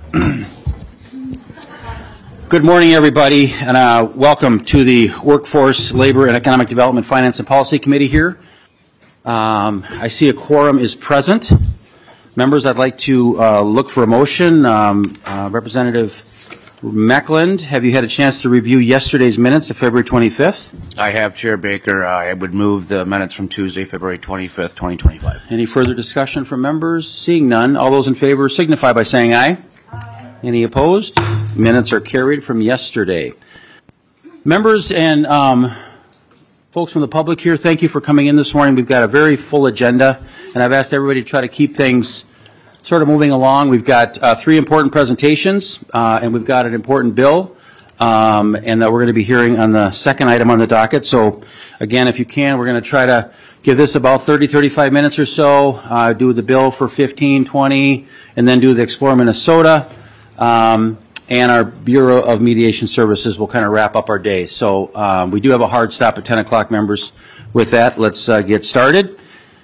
Good morning, everybody, and welcome to the Workforce, Labor, and Economic Development, Finance, and Policy Committee here. I see a quorum is present. Members, I'd like to look for a motion. Representative Meckland, have you had a chance to review yesterday's minutes of February 25th? I have, Chair Baker. I would move the minutes from Tuesday, February 25th, 2025. Any further discussion from members? Seeing none, all those in favor signify by saying aye. Any opposed? Minutes are carried from yesterday. Members and folks from the public here, thank you for coming in this morning. We've got a very full agenda, and I've asked everybody to try to keep things sort of moving along. We've got three important presentations, and we've got an important bill, and that we're going to be hearing on the second item on the docket. So, again, if you can, we're going to try to give this about 30, 35 minutes or so, do the bill for 15, 20, and then do the Explore Minnesota. And our Bureau of Mediation Services will kind of wrap up our day. So we do have a hard stop at 10 o'clock, members. With that, let's get started.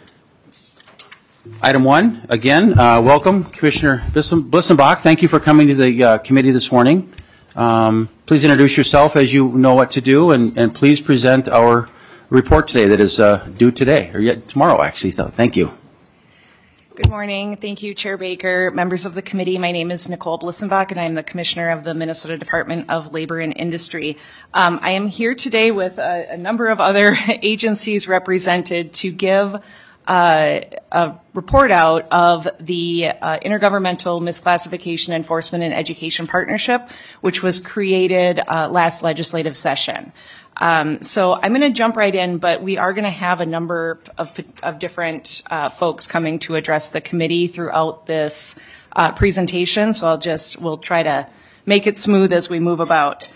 Item one, again, welcome, Commissioner Blissenbach. Thank you for coming to the committee this morning. Please introduce yourself as you know what to do, and please present our report today that is due today, or yet tomorrow, actually. So thank you. Good morning. Thank you, Chair Baker, members of the committee. My name is Nicole Blissenbach, and I'm the Commissioner of the Minnesota Department of Labor and Industry. I am here today with a number of other agencies represented to give a report out of the Intergovernmental Misclassification Enforcement and Education Partnership, which was created last legislative session. So I'm going to jump right in, but we are going to have a number of different folks coming to address the committee throughout this presentation. So we'll try to make it smooth as we move about.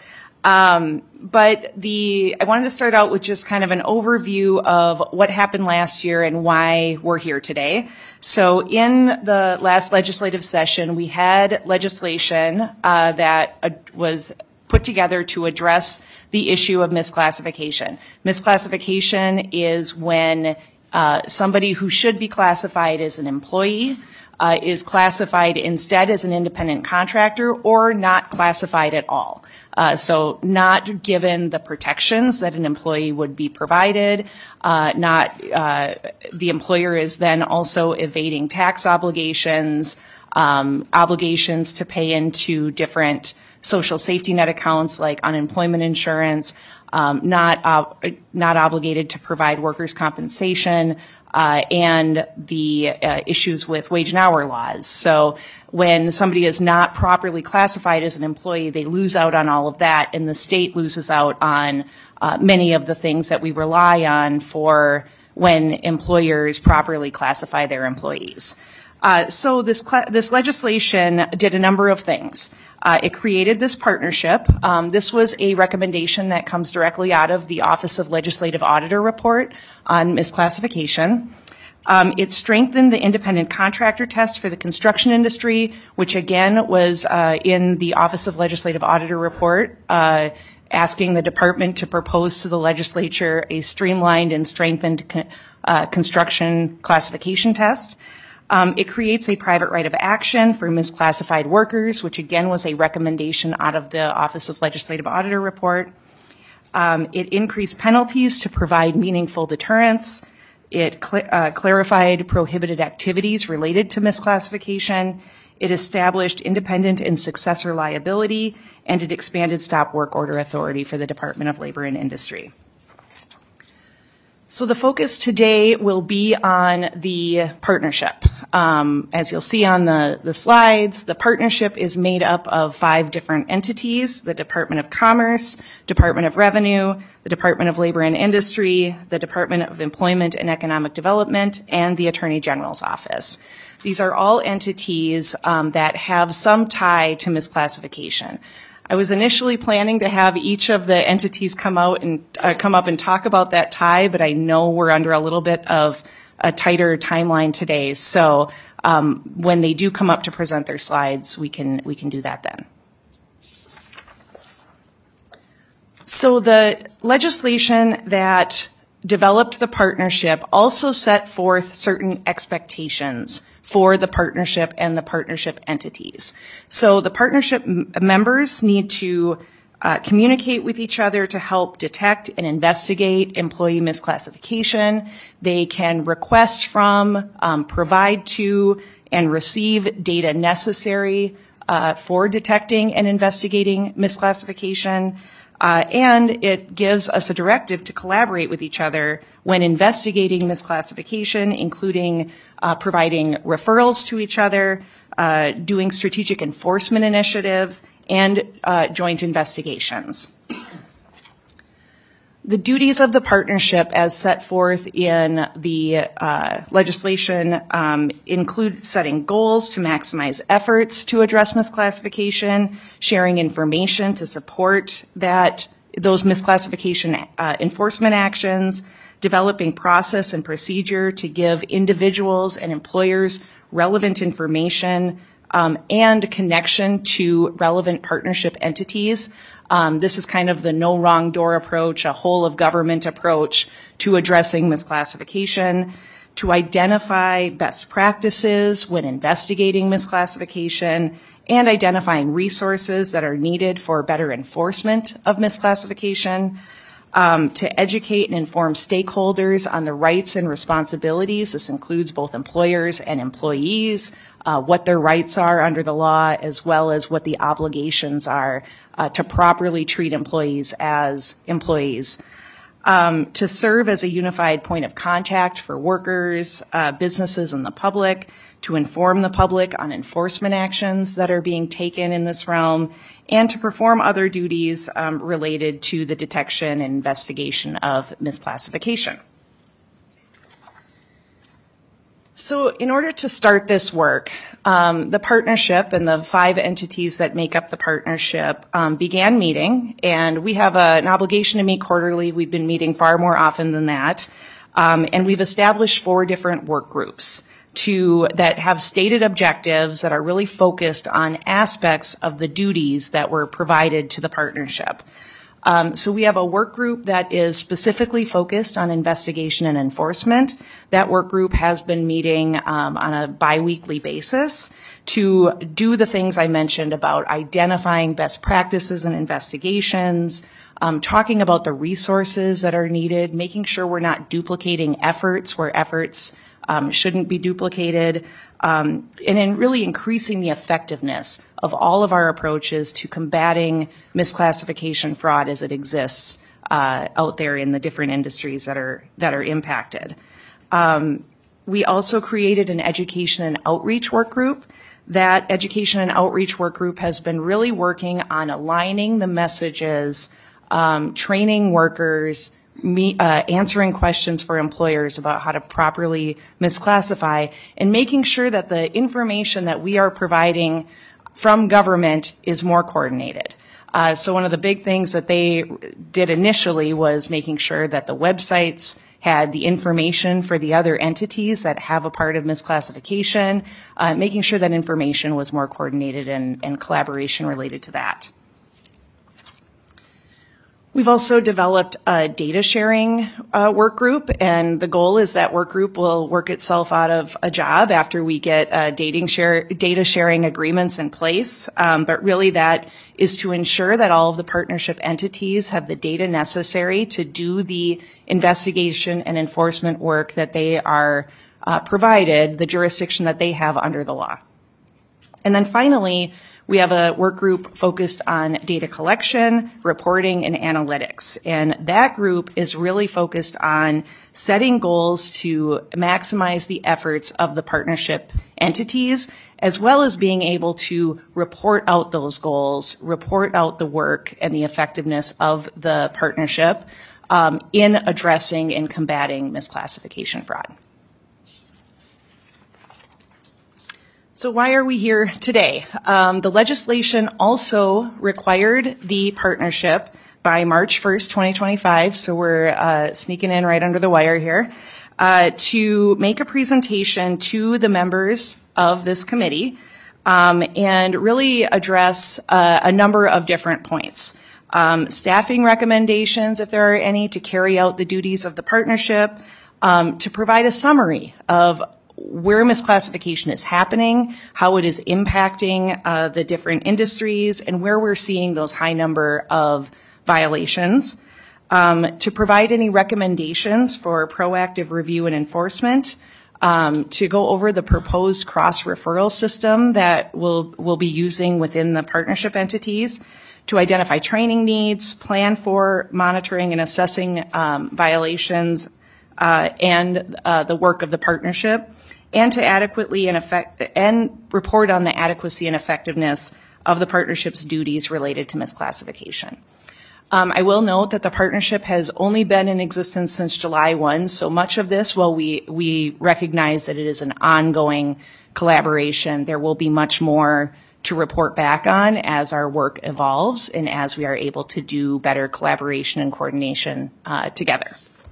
But I wanted to start out with just kind of an overview of what happened last year and why we're here today. So in the last legislative session, we had legislation that was put together to address the issue of misclassification. Misclassification is when somebody who should be classified as an employee is classified instead as an independent contractor or not classified at all. So not given the protections that an employee would be provided, the employer is then also evading tax obligations, obligations to pay into different social safety net accounts like unemployment insurance, not obligated to provide workers' compensation, and the issues with wage and hour laws. So when somebody is not properly classified as an employee, they lose out on all of that, and the state loses out on many of the things that we rely on for when employers properly classify their employees. So this legislation did a number of things. It created this partnership. This was a recommendation that comes directly out of the Office of Legislative Auditor report on misclassification. It strengthened the independent contractor test for the construction industry, which again was in the Office of Legislative Auditor report, asking the department to propose to the legislature a streamlined and strengthened construction classification test. It creates a private right of action for misclassified workers, which again was a recommendation out of the Office of Legislative Auditor report. It increased penalties to provide meaningful deterrence. It clarified prohibited activities related to misclassification. It established independent and successor liability, and it expanded stop work order authority for the Department of Labor and Industry. So the focus today will be on the partnership. As you'll see on the slides, the partnership is made up of 5 different entities: the Department of Commerce, Department of Revenue, the Department of Labor and Industry, the Department of Employment and Economic Development, and the Attorney General's Office. These are all entities that have some tie to misclassification. I was initially planning to have each of the entities come up and talk about that tie, but I know we're under a little bit of a tighter timeline today. So when they do come up to present their slides, we can do that then. So the legislation that developed the partnership also set forth certain expectations for the partnership and the partnership entities. So the partnership members need to communicate with each other to help detect and investigate employee misclassification. They can request from, provide to, and receive data necessary for detecting and investigating misclassification. And it gives us a directive to collaborate with each other when investigating misclassification, including providing referrals to each other, doing strategic enforcement initiatives, and joint investigations. The duties of the partnership as set forth in the legislation include setting goals to maximize efforts to address misclassification, sharing information to support those misclassification enforcement actions, developing process and procedure to give individuals and employers relevant information and connection to relevant partnership entities. This is kind of the no wrong door approach, a whole of government approach to addressing misclassification, to identify best practices when investigating misclassification, and identifying resources that are needed for better enforcement of misclassification, to educate and inform stakeholders on the rights and responsibilities. This includes both employers and employees, what their rights are under the law, as well as what the obligations are to properly treat employees as employees. To serve as a unified point of contact for workers, businesses, and the public, to inform the public on enforcement actions that are being taken in this realm, and to perform other duties related to the detection and investigation of misclassification. So in order to start this work, the partnership and the 5 entities that make up the partnership began meeting, and we have an obligation to meet quarterly. We've been meeting far more often than that, and we've established 4 different work groups that have stated objectives that are really focused on aspects of the duties that were provided to the partnership. So we have a work group that is specifically focused on investigation and enforcement. That work group has been meeting on a biweekly basis to do the things I mentioned about identifying best practices and investigations, talking about the resources that are needed, making sure we're not duplicating efforts where efforts shouldn't be duplicated, and in really increasing the effectiveness of all of our approaches to combating misclassification fraud as it exists out there in the different industries that are impacted. We also created an education and outreach work group. That education and outreach work group has been really working on aligning the messages, training workers, answering questions for employers about how to properly misclassify, and making sure that the information that we are providing from government is more coordinated. So one of the big things that they did initially was making sure that the websites had the information for the other entities that have a part of misclassification, making sure that information was more coordinated and collaboration related to that. We've also developed a data sharing work group, and the goal is that work group will work itself out of a job after we get data sharing agreements in place. But really that is to ensure that all of the partnership entities have the data necessary to do the investigation and enforcement work that they are provided, the jurisdiction that they have under the law. And then finally, we have a work group focused on data collection, reporting, and analytics. And that group is really focused on setting goals to maximize the efforts of the partnership entities, as well as being able to report out those goals, report out the work and the effectiveness of the partnership in addressing and combating misclassification fraud. So why are we here today? The legislation also required the partnership by March 1st, 2025, so we're sneaking in right under the wire here, to make a presentation to the members of this committee and really address a number of different points. Staffing recommendations, if there are any, to carry out the duties of the partnership, to provide a summary of where misclassification is happening, how it is impacting the different industries, and where we're seeing those high number of violations. To provide any recommendations for proactive review and enforcement, to go over the proposed cross-referral system that we'll be using within the partnership entities, to identify training needs, plan for monitoring and assessing violations and the work of the partnership, and to adequately and report on the adequacy and effectiveness of the partnership's duties related to misclassification. I will note that the partnership has only been in existence since July 1, so much of this, while we recognize that it is an ongoing collaboration, there will be much more to report back on as our work evolves and as we are able to do better collaboration and coordination together.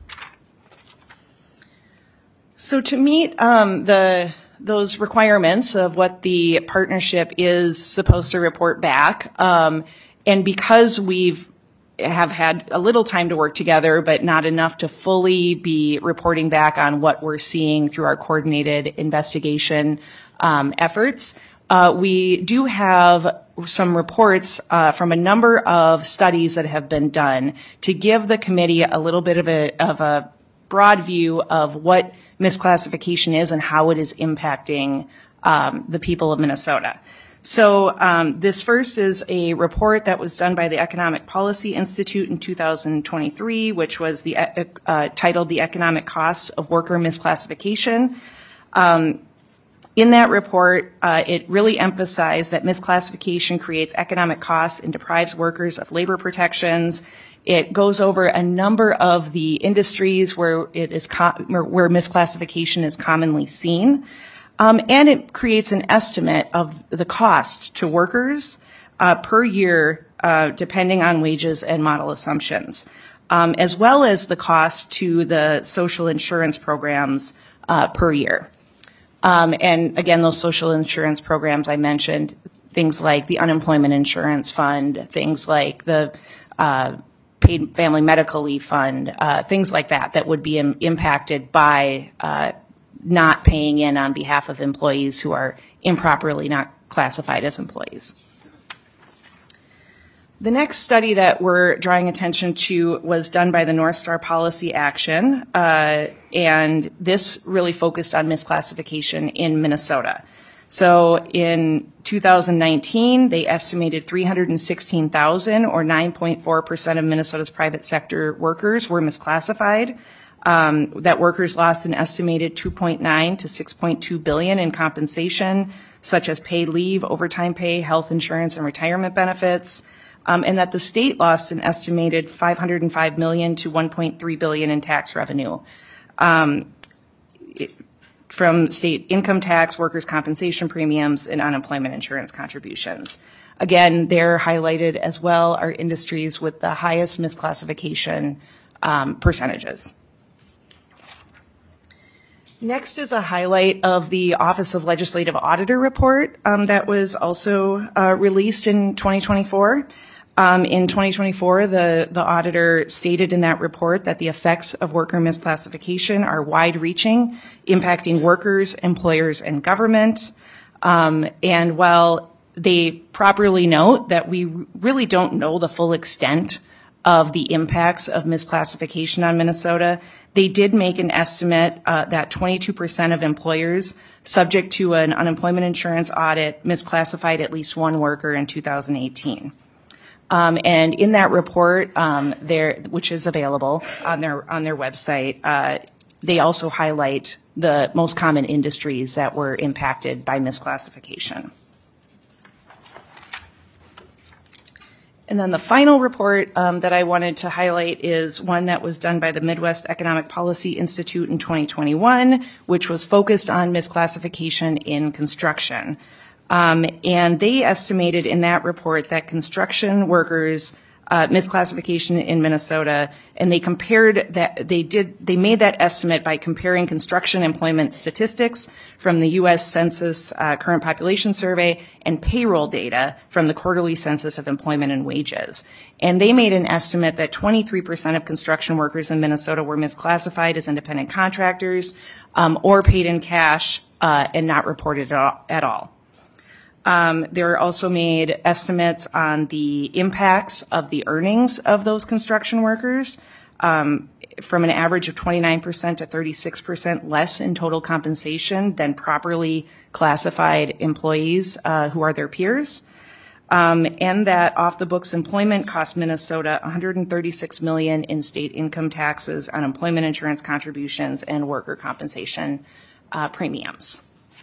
So to meet those requirements of what the partnership is supposed to report back, and because we've have had a little time to work together, but not enough to fully be reporting back on what we're seeing through our coordinated investigation efforts. We do have some reports from a number of studies that have been done to give the committee a little bit of a broad view of what misclassification is and how it is impacting the people of Minnesota. So this first is a report that was done by the Economic Policy Institute in 2023, which was titled The Economic Costs of Worker Misclassification. In that report, it really emphasized that misclassification creates economic costs and deprives workers of labor protections. It goes over a number of the industries where where misclassification is commonly seen. And it creates an estimate of the cost to workers per year, depending on wages and model assumptions, as well as the cost to the social insurance programs per year. And again, those social insurance programs I mentioned, things like the unemployment insurance fund, things like the paid family medical leave fund, things like that would be impacted by not paying in on behalf of employees who are improperly not classified as employees. The next study that we're drawing attention to was done by the North Star Policy Action, and this really focused on misclassification in Minnesota. So in 2019, they estimated 316,000, or 9.4% of Minnesota's private sector workers were misclassified. That workers lost an estimated $2.9 to $6.2 billion in compensation, such as paid leave, overtime pay, health insurance, and retirement benefits, and that the state lost an estimated $505 million to $1.3 billion in tax revenue from state income tax, workers' compensation premiums, and unemployment insurance contributions. Again, they're highlighted as well are industries with the highest misclassification percentages. Next is a highlight of the Office of Legislative Auditor report that was also released in 2024. In 2024, the auditor stated in that report that the effects of worker misclassification are wide-reaching, impacting workers, employers, and government. And while they properly note that we really don't know the full extent of the impacts of misclassification on Minnesota, they did make an estimate that 22% of employers subject to an unemployment insurance audit misclassified at least one worker in 2018. And in that report, which is available on their website, they also highlight the most common industries that were impacted by misclassification. And then the final report that I wanted to highlight is one that was done by the Midwest Economic Policy Institute in 2021, which was focused on misclassification in construction. And they estimated in that report that construction workers misclassification in Minnesota, and they compared that, they made that estimate by comparing construction employment statistics from the U.S. Census Current Population Survey and payroll data from the Quarterly Census of Employment and Wages. And they made an estimate that 23% of construction workers in Minnesota were misclassified as independent contractors or paid in cash and not reported at all. There are also made estimates on the impacts of the earnings of those construction workers from an average of 29% to 36% less in total compensation than properly classified employees who are their peers. And that off-the-books employment cost Minnesota $136 million in state income taxes, unemployment insurance contributions, and worker compensation premiums.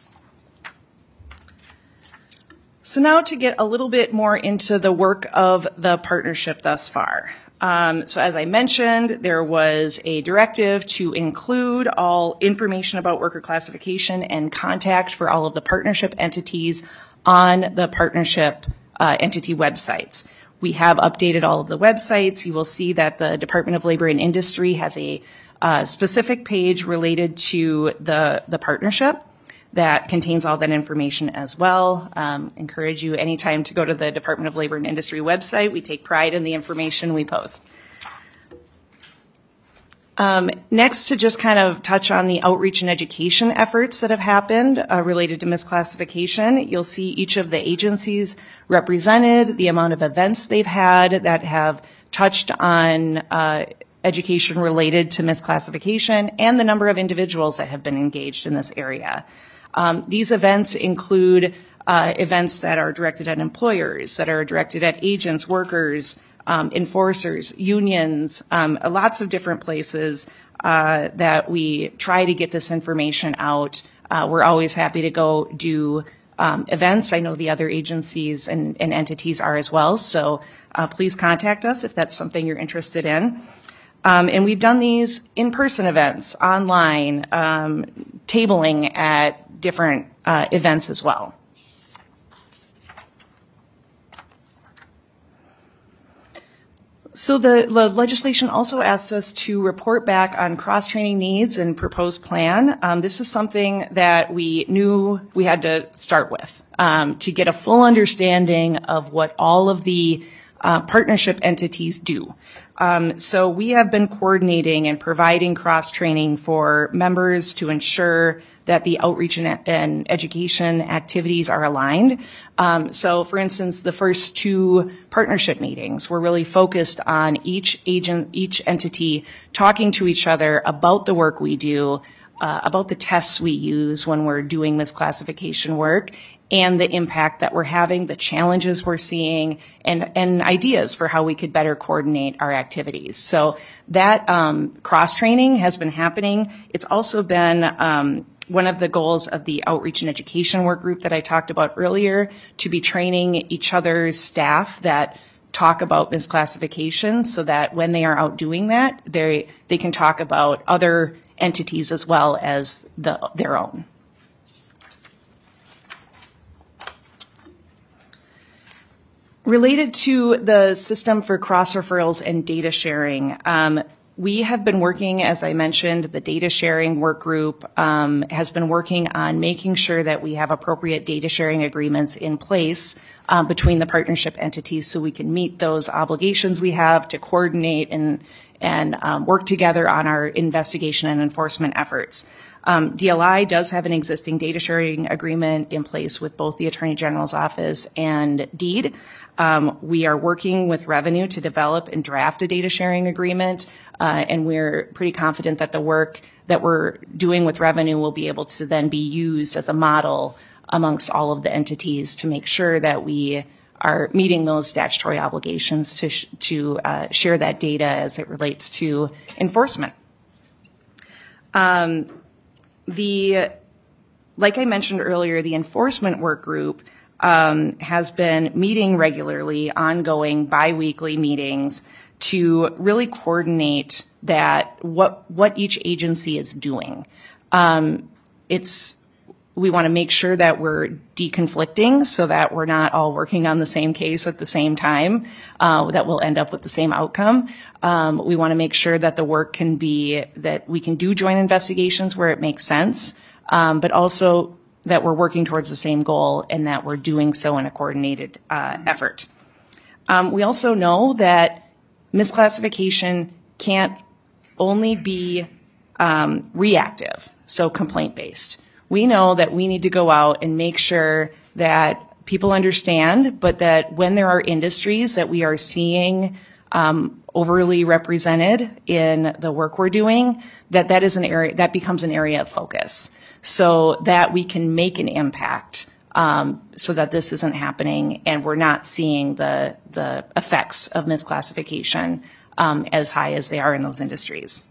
So now to get a little bit more into the work of the partnership thus far. So as I mentioned, there was a directive to include all information about worker classification and contact for all of the partnership entities on the partnership entity websites. We have updated all of the websites. You will see that the Department of Labor and Industry has a specific page related to the partnership that contains all that information as well. Encourage you anytime to go to the Department of Labor and Industry website. We take pride in the information we post. Next, to just kind of touch on the outreach and education efforts that have happened related to misclassification, you'll see each of the agencies represented, the amount of events they've had that have touched on education related to misclassification, and the number of individuals that have been engaged in this area. These events include events that are directed at employers, that are directed at agents, workers, enforcers, unions, lots of different places that we try to get this information out. We're always happy to go do events. I know the other agencies and entities are as well, so please contact us if that's something you're interested in. And we've done these in-person events, online, tabling at different events as well. So the legislation also asked us to report back on cross-training needs and proposed plan. This is something that we knew we had to start with to get a full understanding of what all of the partnership entities do. So we have been coordinating and providing cross-training for members to ensure that the outreach and education activities are aligned. So for instance, the first two partnership meetings were really focused on each entity talking to each other about the work we do, about the tests we use when we're doing misclassification work, and the impact that we're having, the challenges we're seeing, and ideas for how we could better coordinate our activities. So that cross-training has been happening. It's also been one of the goals of the outreach and education work group that I talked about earlier, to be training each other's staff that talk about misclassification, so that when they are out doing that, they can talk about other entities as well as their own. Related to the system for cross-referrals and data sharing, we have been working, as I mentioned, the data sharing work group has been working on making sure that we have appropriate data sharing agreements in place between the partnership entities, so we can meet those obligations we have to coordinate and work together on our investigation and enforcement efforts. DLI does have an existing data sharing agreement in place with both the Attorney General's office and DEED. We are working with Revenue to develop and draft a data sharing agreement, and we're pretty confident that the work that we're doing with Revenue will be able to then be used as a model amongst all of the entities to make sure that we are meeting those statutory obligations to share that data as it relates to enforcement. Like I mentioned earlier, the enforcement work group has been meeting regularly, ongoing, biweekly meetings to really coordinate that what each agency is doing. we want to make sure that we're deconflicting so that we're not all working on the same case at the same time, that we'll end up with the same outcome. We want to make sure that the work can be, that we can do joint investigations where it makes sense, but also that we're working towards the same goal and that we're doing so in a coordinated effort. We also know that misclassification can't only be reactive, so complaint-based. We know that we need to go out and make sure that people understand, but that when there are industries that we are seeing overly represented in the work we're doing, that is an area that becomes an area of focus, so that we can make an impact, so that this isn't happening and we're not seeing the effects of misclassification as high as they are in those industries.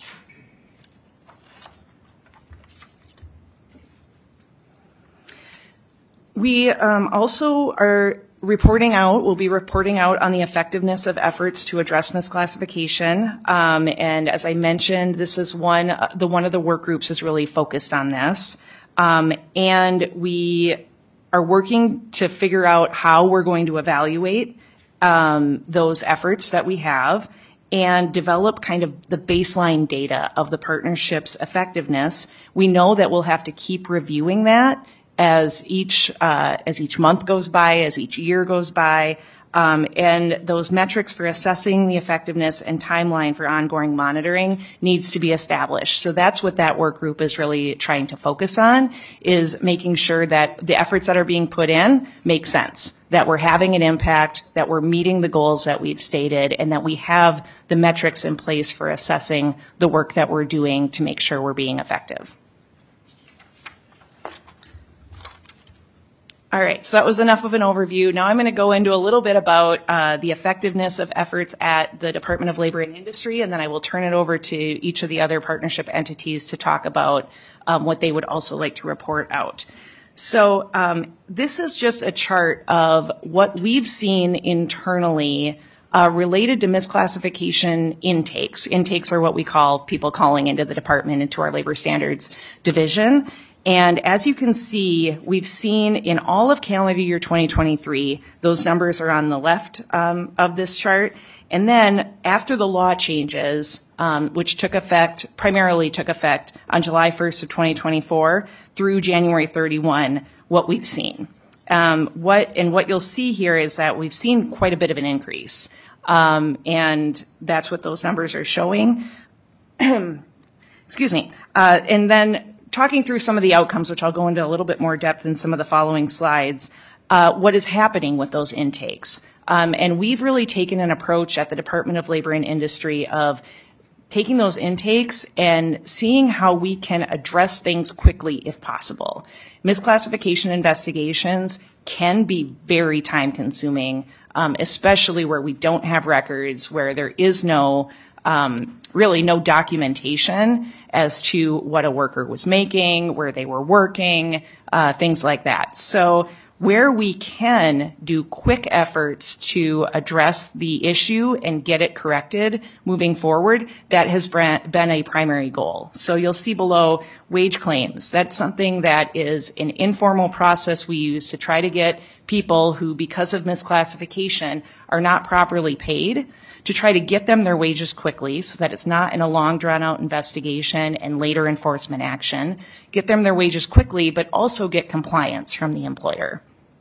We also are we'll be reporting out on the effectiveness of efforts to address misclassification. And as I mentioned, this is one of the work groups is really focused on this. And we are working to figure out how we're going to evaluate those efforts that we have and develop kind of the baseline data of the partnership's effectiveness. We know that we'll have to keep reviewing that as each month goes by, as each year goes by, and those metrics for assessing the effectiveness and timeline for ongoing monitoring needs to be established. So that's what that work group is really trying to focus on, is making sure that the efforts that are being put in make sense, that we're having an impact, that we're meeting the goals that we've stated, and that we have the metrics in place for assessing the work that we're doing to make sure we're being effective. All right, so that was enough of an overview. Now I'm going to go into a little bit about the effectiveness of efforts at the Department of Labor and Industry, and then I will turn it over to each of the other partnership entities to talk about what they would also like to report out. So this is just a chart of what we've seen internally related to misclassification intakes. Intakes are what we call people calling into the department, into our labor standards division. And as you can see, we've seen in all of calendar year 2023, those numbers are on the left of this chart. And then after the law changes, which primarily took effect on July 1st of 2024 through January 31, what we've seen. What you'll see here is that we've seen quite a bit of an increase. And that's what those numbers are showing. Excuse me. And then talking through some of the outcomes, which I'll go into a little bit more depth in some of the following slides, what is happening with those intakes. And we've really taken an approach at the Department of Labor and Industry of taking those intakes and seeing how we can address things quickly if possible. Misclassification investigations can be very time consuming, especially where we don't have records, where there is really no documentation as to what a worker was making, where they were working, things like that. So where we can do quick efforts to address the issue and get it corrected moving forward, that has been a primary goal. So you'll see below wage claims. That's something that is an informal process we use to try to get people who, because of misclassification, are not properly paid, to try to get them their wages quickly so that it's not in a long drawn-out investigation and later enforcement action. Get them their wages quickly, but also get compliance from the employer.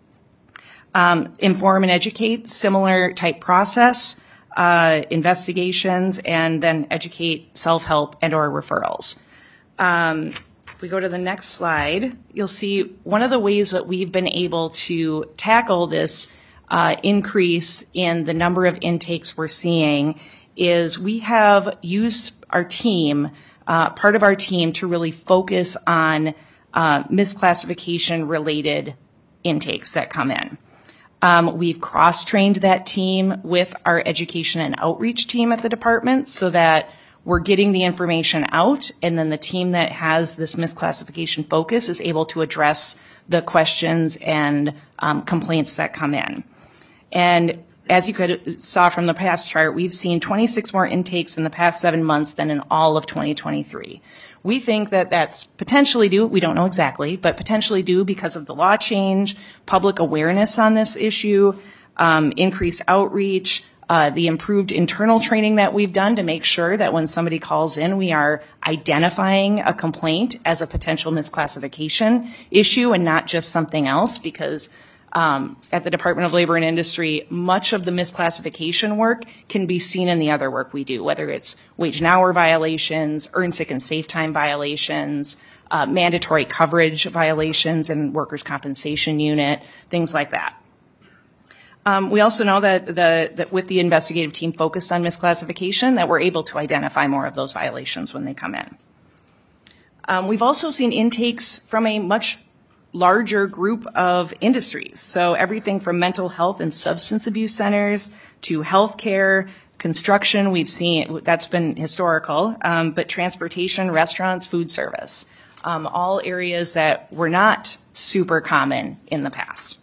Inform and educate, similar type process, investigations, and then educate, self-help, and or referrals. If we go to the next slide, you'll see one of the ways that we've been able to tackle this increase in the number of intakes we're seeing is we have used our team, part of our team, to really focus on misclassification related intakes that come in. We've cross-trained that team with our education and outreach team at the department so that we're getting the information out, and then the team that has this misclassification focus is able to address the questions and complaints that come in. And as you saw from the past chart, we've seen 26 more intakes in the past 7 months than in all of 2023. We think that that's potentially due, we don't know exactly, but potentially due because of the law change, public awareness on this issue, increased outreach, the improved internal training that we've done to make sure that when somebody calls in, we are identifying a complaint as a potential misclassification issue and not just something else, because at the Department of Labor and Industry, much of the misclassification work can be seen in the other work we do, whether it's wage and hour violations, earned sick and safe time violations, mandatory coverage violations in workers' compensation unit, things like that. We also know that with the investigative team focused on misclassification, that we're able to identify more of those violations when they come in. We've also seen intakes from a much larger group of industries. So everything from mental health and substance abuse centers to healthcare, construction, we've seen, that's been historical, but transportation, restaurants, food service, all areas that were not super common in the past.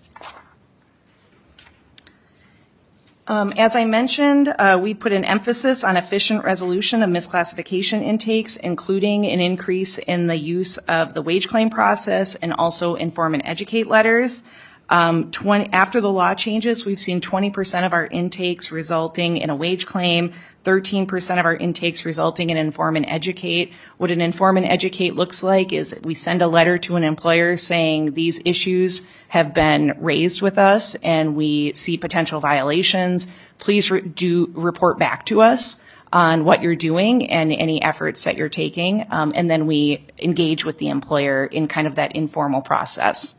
As I mentioned, we put an emphasis on efficient resolution of misclassification intakes, including an increase in the use of the wage claim process and also inform and educate letters. After the law changes, we've seen 20% of our intakes resulting in a wage claim, 13% of our intakes resulting in inform and educate. What an inform and educate looks like is we send a letter to an employer saying these issues have been raised with us and we see potential violations. Please do report back to us on what you're doing and any efforts that you're taking. And then we engage with the employer in kind of that informal process.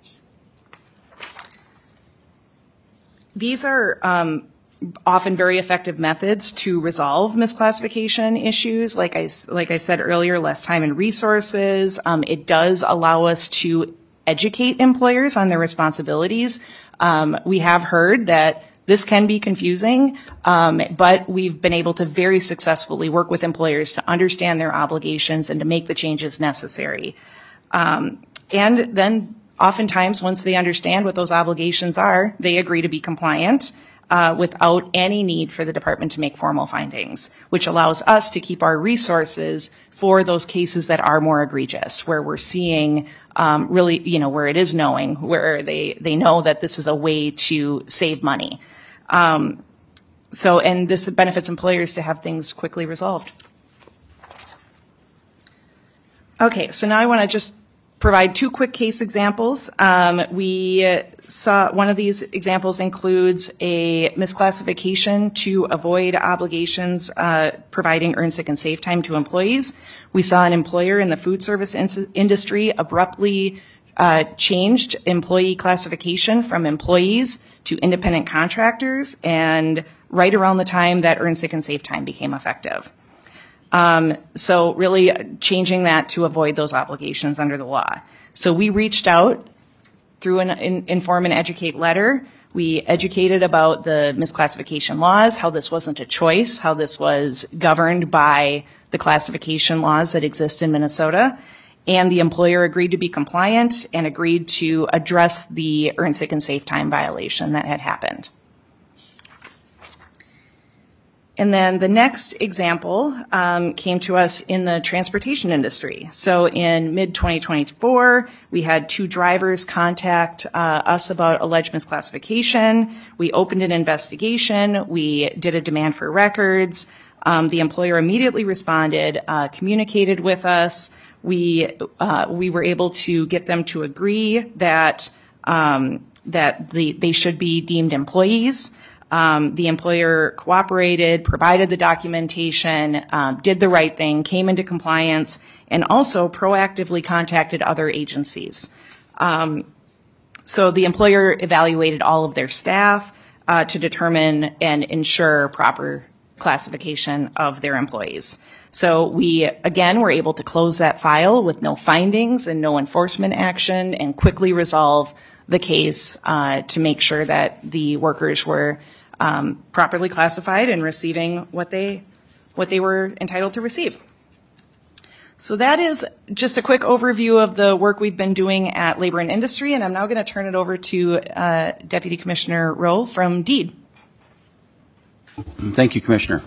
These are often very effective methods to resolve misclassification issues. Like I said earlier, less time and resources. It does allow us to educate employers on their responsibilities. We have heard that this can be confusing, but we've been able to very successfully work with employers to understand their obligations and to make the changes necessary. And then oftentimes, once they understand what those obligations are, they agree to be compliant without any need for the department to make formal findings, which allows us to keep our resources for those cases that are more egregious, where we're seeing really, where it is knowing, where they know that this is a way to save money. And this benefits employers to have things quickly resolved. Okay, so now I want to just provide two quick case examples. We saw one of these examples includes a misclassification to avoid obligations providing earned sick and safe time to employees. We saw an employer in the food service industry abruptly changed employee classification from employees to independent contractors, and right around the time that earned sick and safe time became effective. So really changing that to avoid those obligations under the law. So we reached out through an inform and educate letter. We educated about the misclassification laws, how this wasn't a choice, how this was governed by the classification laws that exist in Minnesota. And the employer agreed to be compliant and agreed to address the earned sick and safe time violation that had happened. And then the next example came to us in the transportation industry. So in mid-2024, we had two drivers contact us about alleged misclassification. We opened an investigation. We did a demand for records. The employer immediately responded, communicated with us. We were able to get them to agree that they should be deemed employees. The employer cooperated, provided the documentation, did the right thing, came into compliance, and also proactively contacted other agencies. So the employer evaluated all of their staff to determine and ensure proper classification of their employees. So we, again, were able to close that file with no findings and no enforcement action and quickly resolve the case to make sure that the workers were properly classified and receiving what they were entitled to receive. So that is just a quick overview of the work we've been doing at Labor and Industry, and I'm now going to turn it over to Deputy Commissioner Rowe from DEED. Thank you, Commissioner.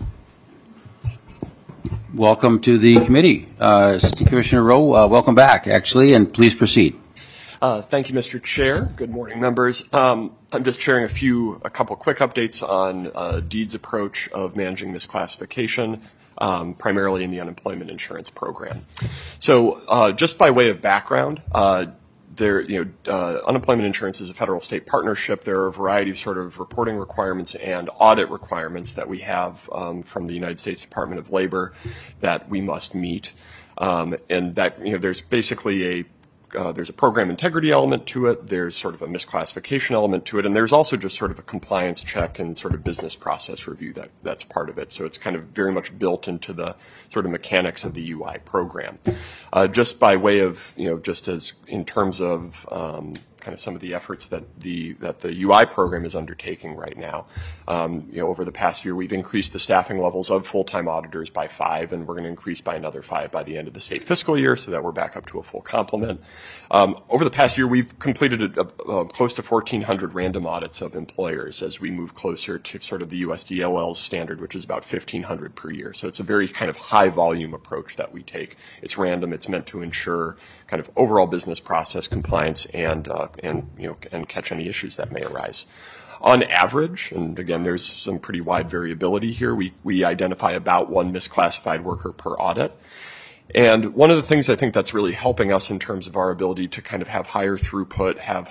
Welcome to the committee. Assistant Commissioner Rowe, welcome back, actually, and please proceed. Thank you, Mr. Chair. Good morning, members. I'm just sharing a couple quick updates on DEED's approach of managing misclassification, primarily in the unemployment insurance program. So just by way of background, unemployment insurance is a federal-state partnership. There are a variety of sort of reporting requirements and audit requirements that we have from the United States Department of Labor that we must meet, and that there's basically there's a program integrity element to it, there's sort of a misclassification element to it, and there's also just sort of a compliance check and sort of business process review that's part of it. So it's kind of very much built into the sort of mechanics of the UI program. Just by way of, just as in terms of kind of some of the efforts that the UI program is undertaking right now. Over the past year, we've increased the staffing levels of full-time auditors by 5, and we're going to increase by another 5 by the end of the state fiscal year, so that we're back up to a full complement. Over the past year, we've completed close to 1,400 random audits of employers as we move closer to sort of the USDOL's standard, which is about 1,500 per year. So it's a very kind of high-volume approach that we take. It's random. It's meant to ensure kind of overall business process compliance and catch any issues that may arise. On average, and again, there's some pretty wide variability here, we identify about 1 misclassified worker per audit. And one of the things I think that's really helping us in terms of our ability to kind of have higher throughput, have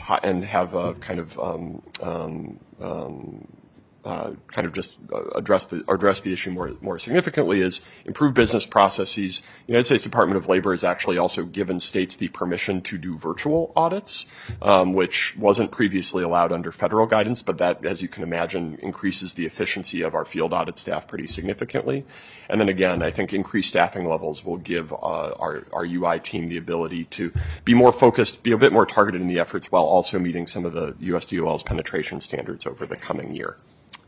address the issue more significantly is improve business processes. The United States Department of Labor has actually also given states the permission to do virtual audits, which wasn't previously allowed under federal guidance, but that, as you can imagine, increases the efficiency of our field audit staff pretty significantly. And then again, I think increased staffing levels will give our UI team the ability to be more focused, be a bit more targeted in the efforts while also meeting some of the USDOL's penetration standards over the coming year.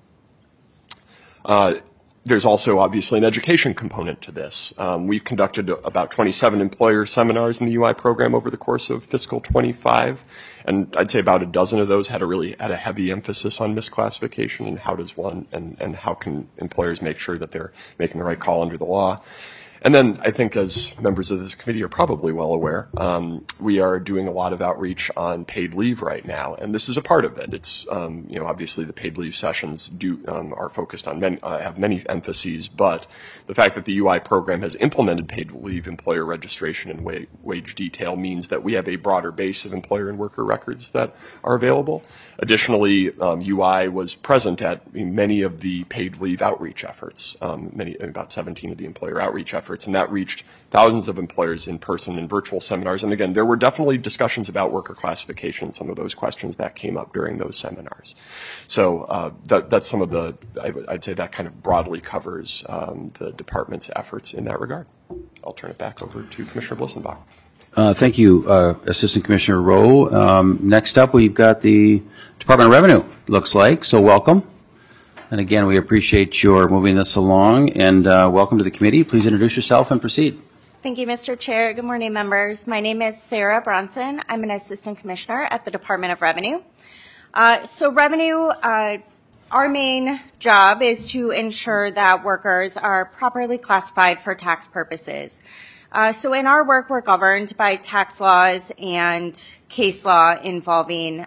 There's also obviously an education component to this. We've conducted about 27 employer seminars in the UI program over the course of fiscal 25, and I'd say about a dozen of those had a heavy emphasis on misclassification and how does one and how can employers make sure that they're making the right call under the law. And then I think, as members of this committee are probably well aware, we are doing a lot of outreach on paid leave right now, and this is a part of it. It's obviously the paid leave sessions are focused on have many emphases, but the fact that the UI program has implemented paid leave employer registration and wage detail means that we have a broader base of employer and worker records that are available. Additionally, UI was present at many of the paid leave outreach efforts, about 17 of the employer outreach efforts. And that reached thousands of employers in person and virtual seminars. And again, there were definitely discussions about worker classification, some of those questions that came up during those seminars. So that's some of I'd say that kind of broadly covers the department's efforts in that regard. I'll turn it back over to Commissioner Blissenbach. Thank you, Assistant Commissioner Rowe. Next up, we've got the Department of Revenue, looks like, so welcome. And again, we appreciate your moving this along, and welcome to the committee. Please introduce yourself and proceed. Thank you, Mr. Chair. Good morning, members. My name is Sarah Bronson. I'm an Assistant Commissioner at the Department of Revenue. Revenue, our main job is to ensure that workers are properly classified for tax purposes. So in our work, we're governed by tax laws and case law involving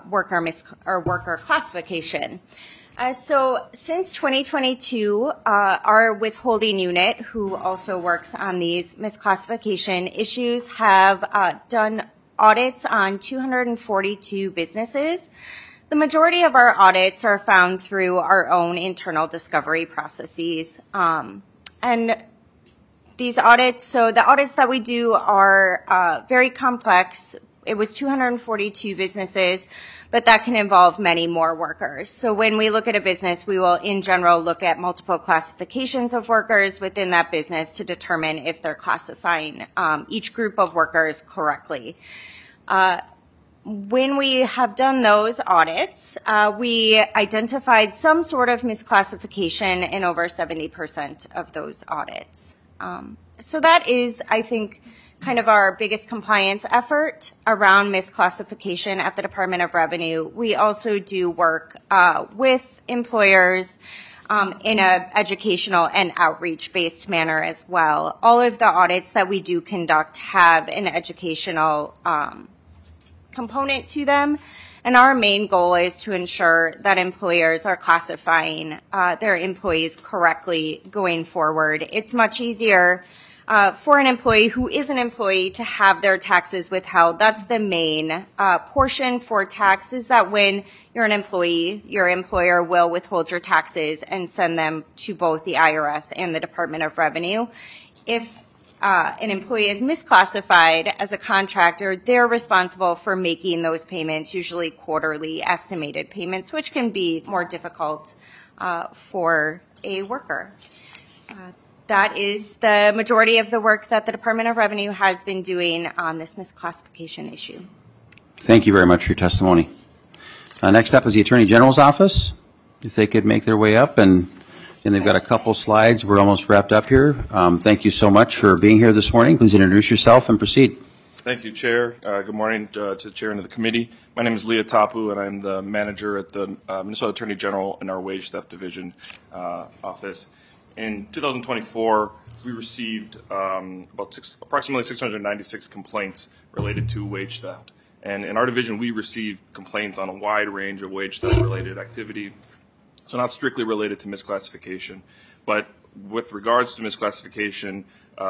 worker classification. So since 2022, our withholding unit, who also works on these misclassification issues, have done audits on 242 businesses. The majority of our audits are found through our own internal discovery processes. And these audits, so the audits that we do are very complex. It was 242 businesses, but that can involve many more workers. So when we look at a business, we will in general look at multiple classifications of workers within that business to determine if they're classifying each group of workers correctly. When we have done those audits, we identified some sort of misclassification in over 70% of those audits. So that is, I think, kind of our biggest compliance effort around misclassification at the Department of Revenue. We also do work with employers in a educational and outreach-based manner as well. All of the audits that we do conduct have an educational component to them, and our main goal is to ensure that employers are classifying their employees correctly going forward. It's much easier for an employee who is an employee to have their taxes withheld. That's the main portion for tax, is that when you're an employee, your employer will withhold your taxes and send them to both the IRS and the Department of Revenue. If an employee is misclassified as a contractor, they're responsible for making those payments, usually quarterly estimated payments, which can be more difficult for a worker. That is the majority of the work that the Department of Revenue has been doing on this misclassification issue. Thank you very much for your testimony. Next up is the Attorney General's office. If they could make their way up, and they've got a couple slides. We're almost wrapped up here. Thank you so much for being here this morning. Please introduce yourself and proceed. Thank you, Chair. Good morning to the Chair and to the committee. My name is Leah Tapu, and I'm the manager at the Minnesota Attorney General in our Wage Theft Division office. In 2024, we received approximately 696 complaints related to wage theft. And in our division, we received complaints on a wide range of wage theft-related activity, so not strictly related to misclassification. But with regards to misclassification,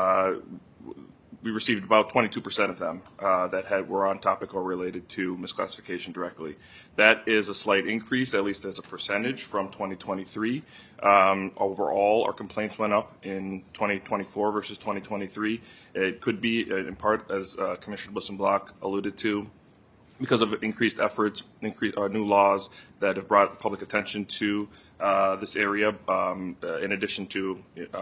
we received about 22% of them that were on topic or related to misclassification directly. That is a slight increase, at least as a percentage, from 2023. Overall, our complaints went up in 2024 versus 2023. It could be, in part, as Commissioner Blissenbach alluded to, because of increased efforts, new laws that have brought public attention to this area, in addition to,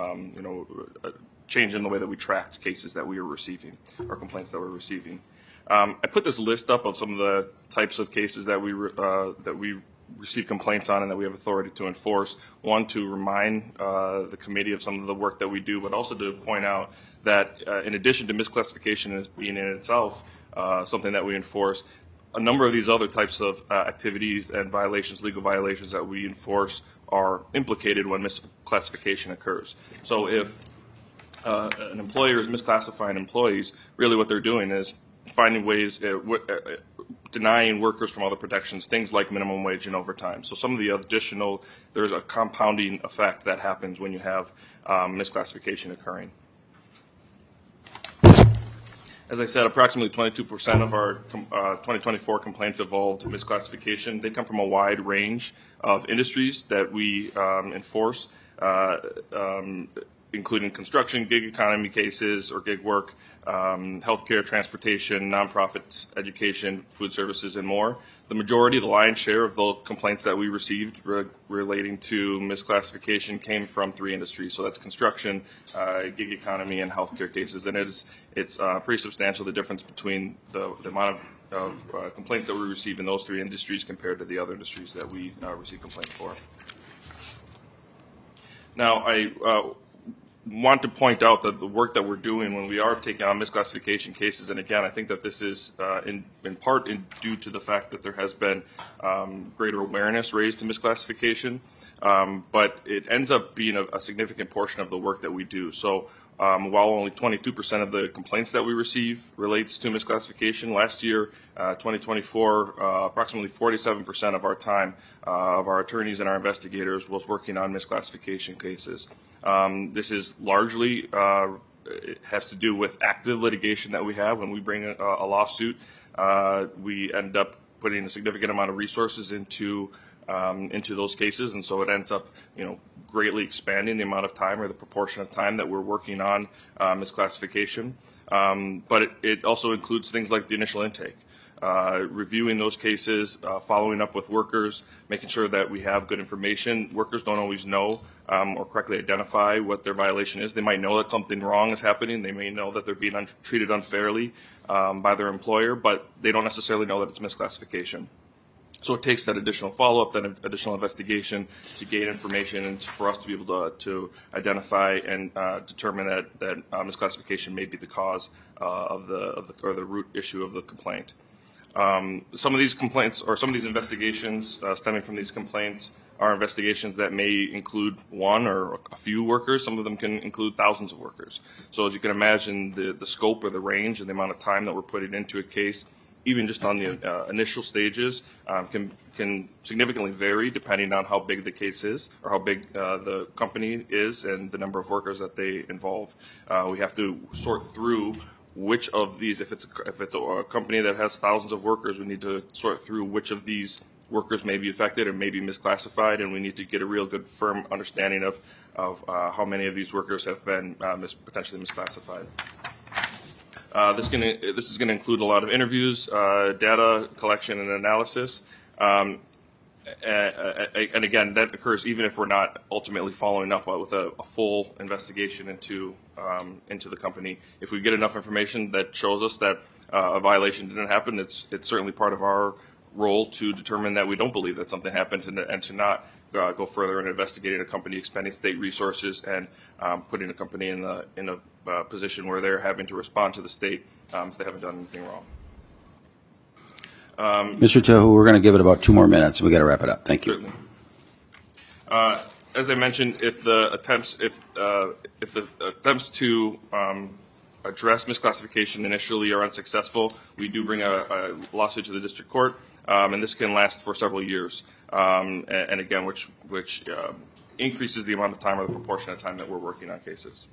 change in the way that we tracked cases that we were receiving, or complaints that we're receiving. I put this list up of some of the types of cases that we receive complaints on and that we have authority to enforce. One, to remind the committee of some of the work that we do, but also to point out that in addition to misclassification as being in itself something that we enforce, a number of these other types of activities and violations, legal violations that we enforce, are implicated when misclassification occurs. So if an employer is misclassifying employees, really what they're doing is finding ways, denying workers from other protections, things like minimum wage and overtime. So some of the additional, there's a compounding effect that happens when you have misclassification occurring. As I said, approximately 22% of our 2024 complaints involved misclassification. They come from a wide range of industries that we enforce, including construction, gig economy cases or gig work, healthcare, transportation, nonprofits, education, food services, and more. The majority, the lion's share of the complaints that we received relating to misclassification came from three industries. So that's construction, gig economy, and healthcare cases. And it's pretty substantial, the difference between the amount of complaints that we receive in those three industries compared to the other industries that we receive complaints for. Now, I want to point out that the work that we're doing when we are taking on misclassification cases, and again, I think that this is in part due to the fact that there has been greater awareness raised to misclassification, but it ends up being a significant portion of the work that we do. So while only 22% of the complaints that we receive relates to misclassification, last year, 2024, approximately 47% of our time of our attorneys and our investigators was working on misclassification cases. This is largely, it has to do with active litigation that we have. When we bring a lawsuit, we end up putting a significant amount of resources into those cases, and so it ends up, greatly expanding the amount of time or the proportion of time that we're working on misclassification. But it also includes things like the initial intake, reviewing those cases, following up with workers, making sure that we have good information. Workers don't always know or correctly identify what their violation is. They might know that something wrong is happening. They may know that they're being treated unfairly by their employer, but they don't necessarily know that it's misclassification. So it takes that additional follow-up, that additional investigation to gain information and for us to be able to identify and determine that misclassification may be the cause of the root issue of the complaint. Some of these complaints or some of these investigations stemming from these complaints are investigations that may include one or a few workers. Some of them can include thousands of workers. So as you can imagine, the scope or the range and the amount of time that we're putting into a case, even just on the initial stages, can significantly vary depending on how big the case is or how big the company is and the number of workers that they involve. We have to sort through which of these, if it's a company that has thousands of workers, we need to sort through which of these workers may be affected and may be misclassified, and we need to get a real good, firm understanding of how many of these workers have been potentially misclassified. This is going to include a lot of interviews, data collection and analysis, and again, that occurs even if we're not ultimately following up with a full investigation into the company. If we get enough information that shows us that a violation didn't happen, it's certainly part of our role to determine that we don't believe that something happened and to not go further in investigating a company, expending state resources, and putting a company in a position where they're having to respond to the state if they haven't done anything wrong. Mr. Tohu, we're going to give it about 2 more minutes, and we got to wrap it up. Thank you. Certainly. As I mentioned, if the attempts to address misclassification initially are unsuccessful, we do bring a lawsuit to the district court, and this can last for several years. And again, which increases the amount of time or the proportion of time that we're working on cases.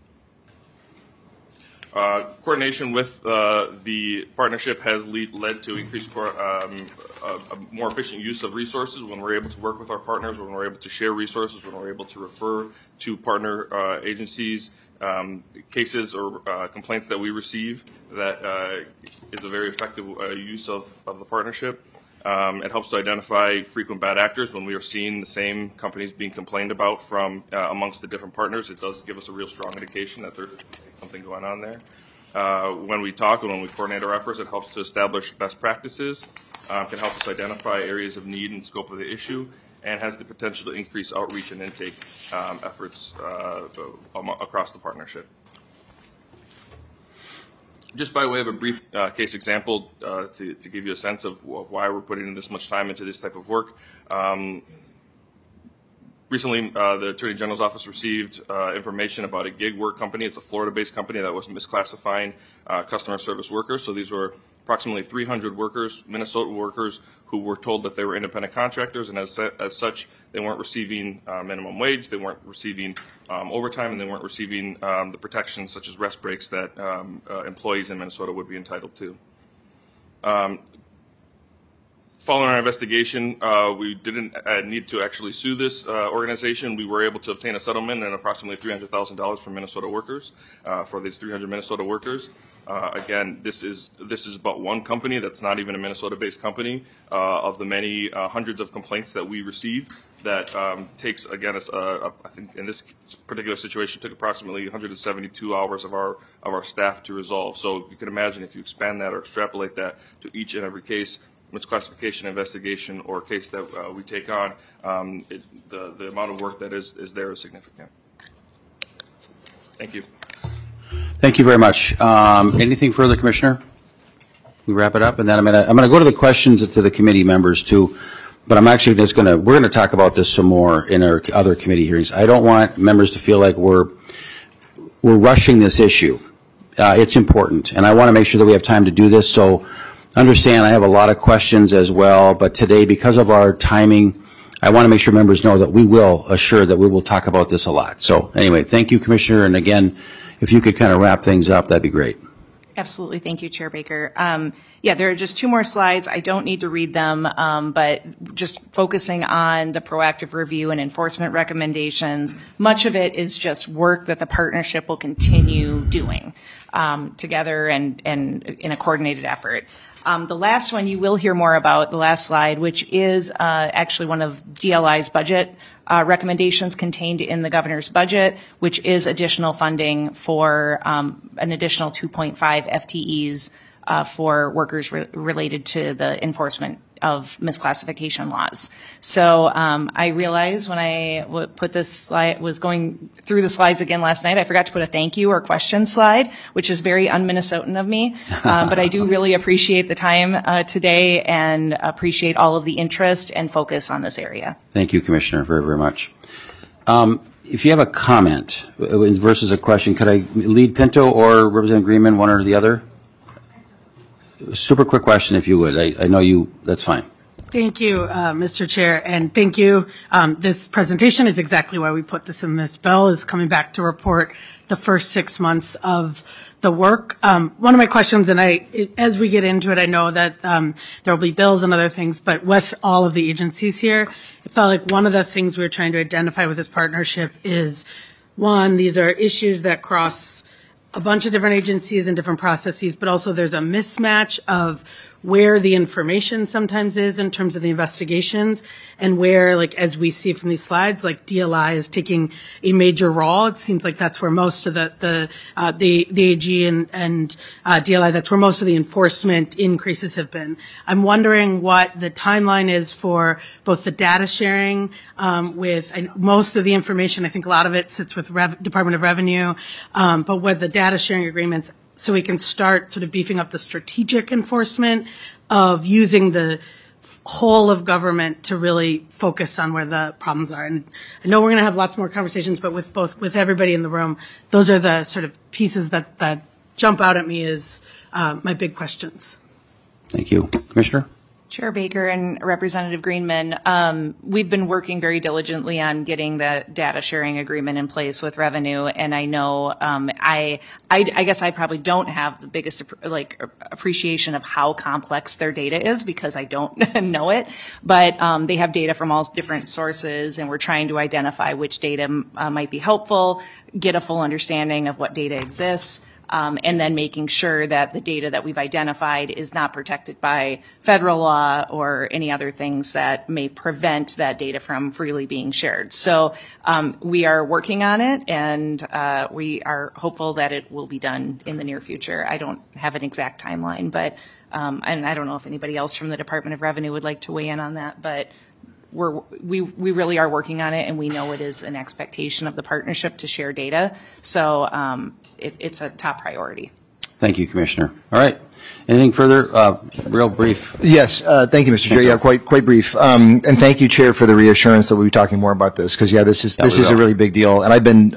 Coordination with the partnership has led to increased a more efficient use of resources when we're able to work with our partners, when we're able to share resources, when we're able to refer to partner agencies cases or complaints that we receive. That is a very effective use of the partnership. It helps to identify frequent bad actors when we are seeing the same companies being complained about from amongst the different partners. It does give us a real strong indication that there's something going on there. When we talk and when we coordinate our efforts, it helps to establish best practices, can help us identify areas of need and scope of the issue, and has the potential to increase outreach and intake efforts across the partnership. Just by way of a brief case example to give you a sense of why we're putting this much time into this type of work, recently the Attorney General's office received information about a gig work company. It's a Florida-based company that was misclassifying customer service workers. So these were approximately 300 workers, Minnesota workers, who were told that they were independent contractors, and as such, they weren't receiving minimum wage, they weren't receiving overtime, and they weren't receiving the protections such as rest breaks that employees in Minnesota would be entitled to. Following our investigation, we didn't need to actually sue this organization. We were able to obtain a settlement and approximately $300,000 from Minnesota workers for these 300 Minnesota workers. Again, this is about one company that's not even a Minnesota-based company. Of the many hundreds of complaints that we receive, that takes, again, I think in this particular situation, took approximately 172 hours of our staff to resolve. So you can imagine if you expand that or extrapolate that to each and every case, misclassification investigation or case that we take on, the amount of work that is there is significant. Thank you. Thank you very much. Anything further, Commissioner? We wrap it up, and then I'm gonna go to the questions to the committee members too. But I'm actually just we're gonna talk about this some more in our other committee hearings. I don't want members to feel like we're rushing this issue. It's important, and I want to make sure that we have time to do this. So understand I have a lot of questions as well, but today, because of our timing, I want to make sure members know that we will assure that we will talk about this a lot. So anyway, thank you, Commissioner, and again, if you could kind of wrap things up, that'd be great. Absolutely. Thank you, Chair Baker. Yeah, there are just 2 more slides. I don't need to read them, but just focusing on the proactive review and enforcement recommendations, much of it is just work that the partnership will continue doing together and in a coordinated effort. The last one you will hear more about, the last slide, which is actually one of DLI's budget recommendations contained in the governor's budget, which is additional funding for an additional 2.5 FTEs for workers related to the enforcement misclassification laws. So I realized when I put this slide, was going through the slides again last night, I forgot to put a thank you or question slide, which is very un-Minnesotan of me. But I do really appreciate the time today and appreciate all of the interest and focus on this area. Thank you, Commissioner, very, very much. If you have a comment versus a question, could I lead Pinto or Representative Greenman, one or the other? Super quick question, if you would. I know you, that's fine. Thank you, Mr. Chair, and thank you. This presentation is exactly why we put this in this bill, is coming back to report the first 6 months of the work. One of my questions, and as we get into it, I know that there will be bills and other things, but with all of the agencies here, it felt like one of the things we were trying to identify with this partnership is, one, these are issues that cross a bunch of different agencies and different processes, but also there's a mismatch of where the information sometimes is in terms of the investigations and where, like, as we see from these slides, like DLI is taking a major role. It seems like that's where most of the AG and DLI, that's where most of the enforcement increases have been. I'm wondering what the timeline is for both the data sharing with most of the information. I think a lot of it sits with Department of Revenue, but with the data sharing agreements, so we can start sort of beefing up the strategic enforcement of using the whole of government to really focus on where the problems are. And I know we're going to have lots more conversations, but with everybody in the room, those are the sort of pieces that jump out at me as my big questions. Thank you. Commissioner? Chair Baker and Representative Greenman, we've been working very diligently on getting the data sharing agreement in place with Revenue, and I know I guess I probably don't have the biggest appreciation of how complex their data is because I don't know it, but they have data from all different sources, and we're trying to identify which data might be helpful, get a full understanding of what data exists. And then making sure that the data that we've identified is not protected by federal law or any other things that may prevent that data from freely being shared. So we are working on it, and we are hopeful that it will be done in the near future. I don't have an exact timeline, but and I don't know if anybody else from the Department of Revenue would like to weigh in on that, but we really are working on it, and we know it is an expectation of the partnership to share data. So it's a top priority. Thank you, Commissioner. All right. Anything further? Real brief. Yes. Thank you, Mr. Chair. Yeah, quite brief. And thank you, Chair, for the reassurance that we'll be talking more about this, because this is a really big deal. And I've been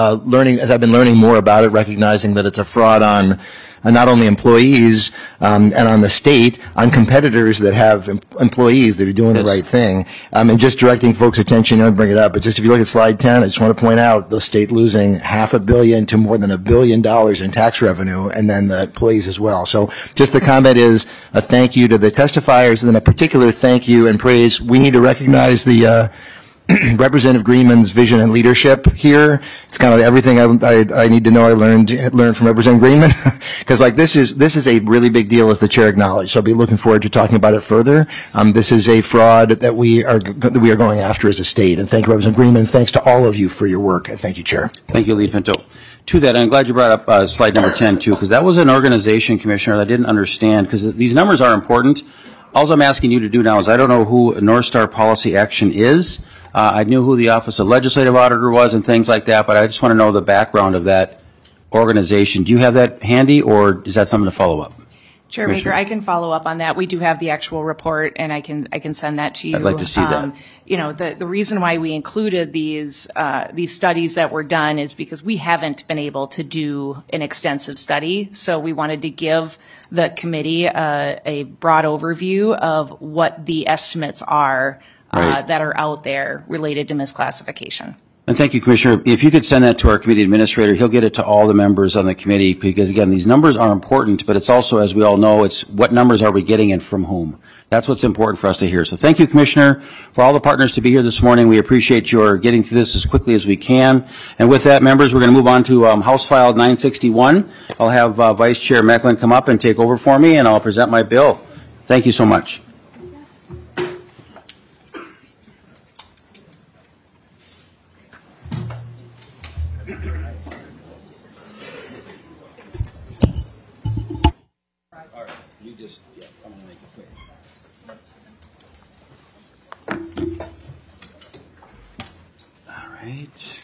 learning more about it, recognizing that it's a fraud on not only employees and on the state, on competitors that have employees that are doing the right thing. And just directing folks' attention, I don't bring it up, but just if you look at slide 10, I just want to point out the state losing $500 million to more than $1 billion in tax revenue, and then the employees as well. So just the comment is a thank you to the testifiers, and then a particular thank you and praise. We need to recognize the Representative Greenman's vision and leadership here. It's kind of everything I need to know. I learned from Representative Greenman, because this is a really big deal, as the chair acknowledged. So I'll be looking forward to talking about it further. This is a fraud that we are going after as a state. And thank you, Representative Greenman. Thanks to all of you for your work. And thank you, Chair. Thank you, Lee Pinto. To that, I'm glad you brought up slide number 10 too, because that was an organization, Commissioner, that I didn't understand, because these numbers are important. All I'm asking you to do now is, I don't know who North Star Policy Action is. I knew who the Office of Legislative Auditor was and things like that, but I just want to know the background of that organization. Do you have that handy, or is that something to follow up? Chair Baker, I can follow up on that. We do have the actual report, and I can send that to you. I'd like to see that. You know, the reason why we included these studies that were done is because we haven't been able to do an extensive study. So we wanted to give the committee a broad overview of what the estimates are that are out there related to misclassification. And thank you, Commissioner. If you could send that to our committee administrator, he'll get it to all the members on the committee, because, again, these numbers are important, but it's also, as we all know, it's what numbers are we getting and from whom. That's what's important for us to hear. So thank you, Commissioner, for all the partners to be here this morning. We appreciate your getting through this as quickly as we can. And with that, members, we're going to move on to House File 961. I'll have Vice Chair Mecklin come up and take over for me, and I'll present my bill. Thank you so much. right.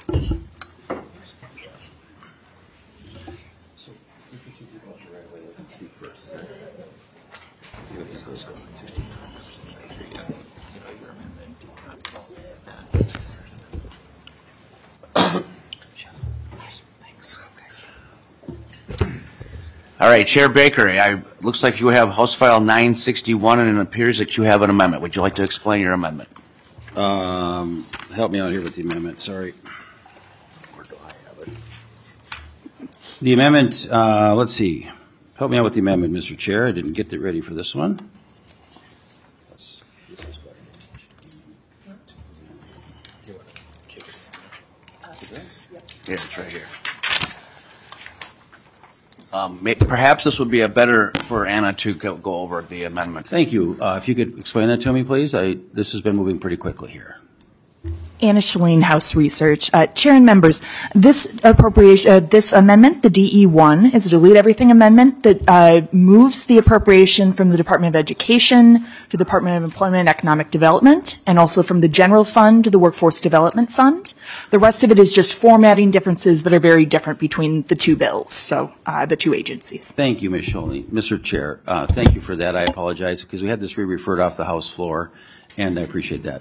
All right, Chair Baker, looks like you have House File 961, and it appears that you have an amendment. Would you like to explain your amendment? Help me out here with the amendment, sorry. Where do I have it? The amendment, let's see. Help me out with the amendment, Mr. Chair. I didn't get it ready for this one. Yeah, it's right here. Perhaps this would be a better for Anna to go over the amendment. Thank you. If you could explain that to me, please. This has been moving pretty quickly here. Anna Shalene, House Research. Chair and members, this appropriation, this amendment, the DE1, is a delete everything amendment that moves the appropriation from the Department of Education to the Department of Employment and Economic Development, and also from the General Fund to the Workforce Development Fund. The rest of it is just formatting differences that are very different between the two bills, so the two agencies. Thank you, Ms. Sholey. Mr. Chair, thank you for that. I apologize because we had this re-referred off the House floor, and I appreciate that.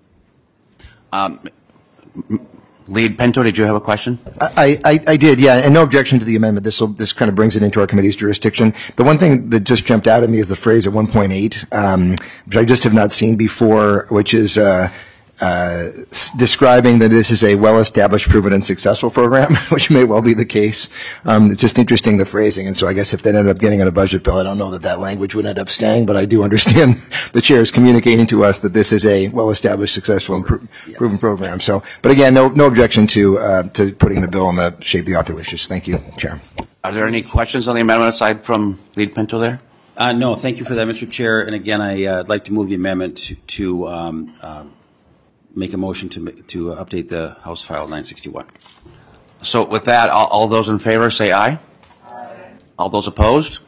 Lead Pinto, did you have a question? I did, yeah, and no objection to the amendment. This kind of brings it into our committee's jurisdiction. The one thing that just jumped out at me is the phrase at 1.8, which I just have not seen before, which is describing that this is a well-established, proven, and successful program, which may well be the case. It's just interesting, the phrasing, and so I guess if that ended up getting on a budget bill, I don't know that language would end up staying, but I do understand the chair is communicating to us that this is a well-established, successful, and proven program. So, but again, no objection to putting the bill in the shape the author wishes. Thank you, Chair. Are there any questions on the amendment aside from Lead Pinto there? No, thank you for that, Mr. Chair. And again, I'd like to move the amendment to make a motion to update the House File 961. So with that, all those in favor say aye. Aye. All those opposed?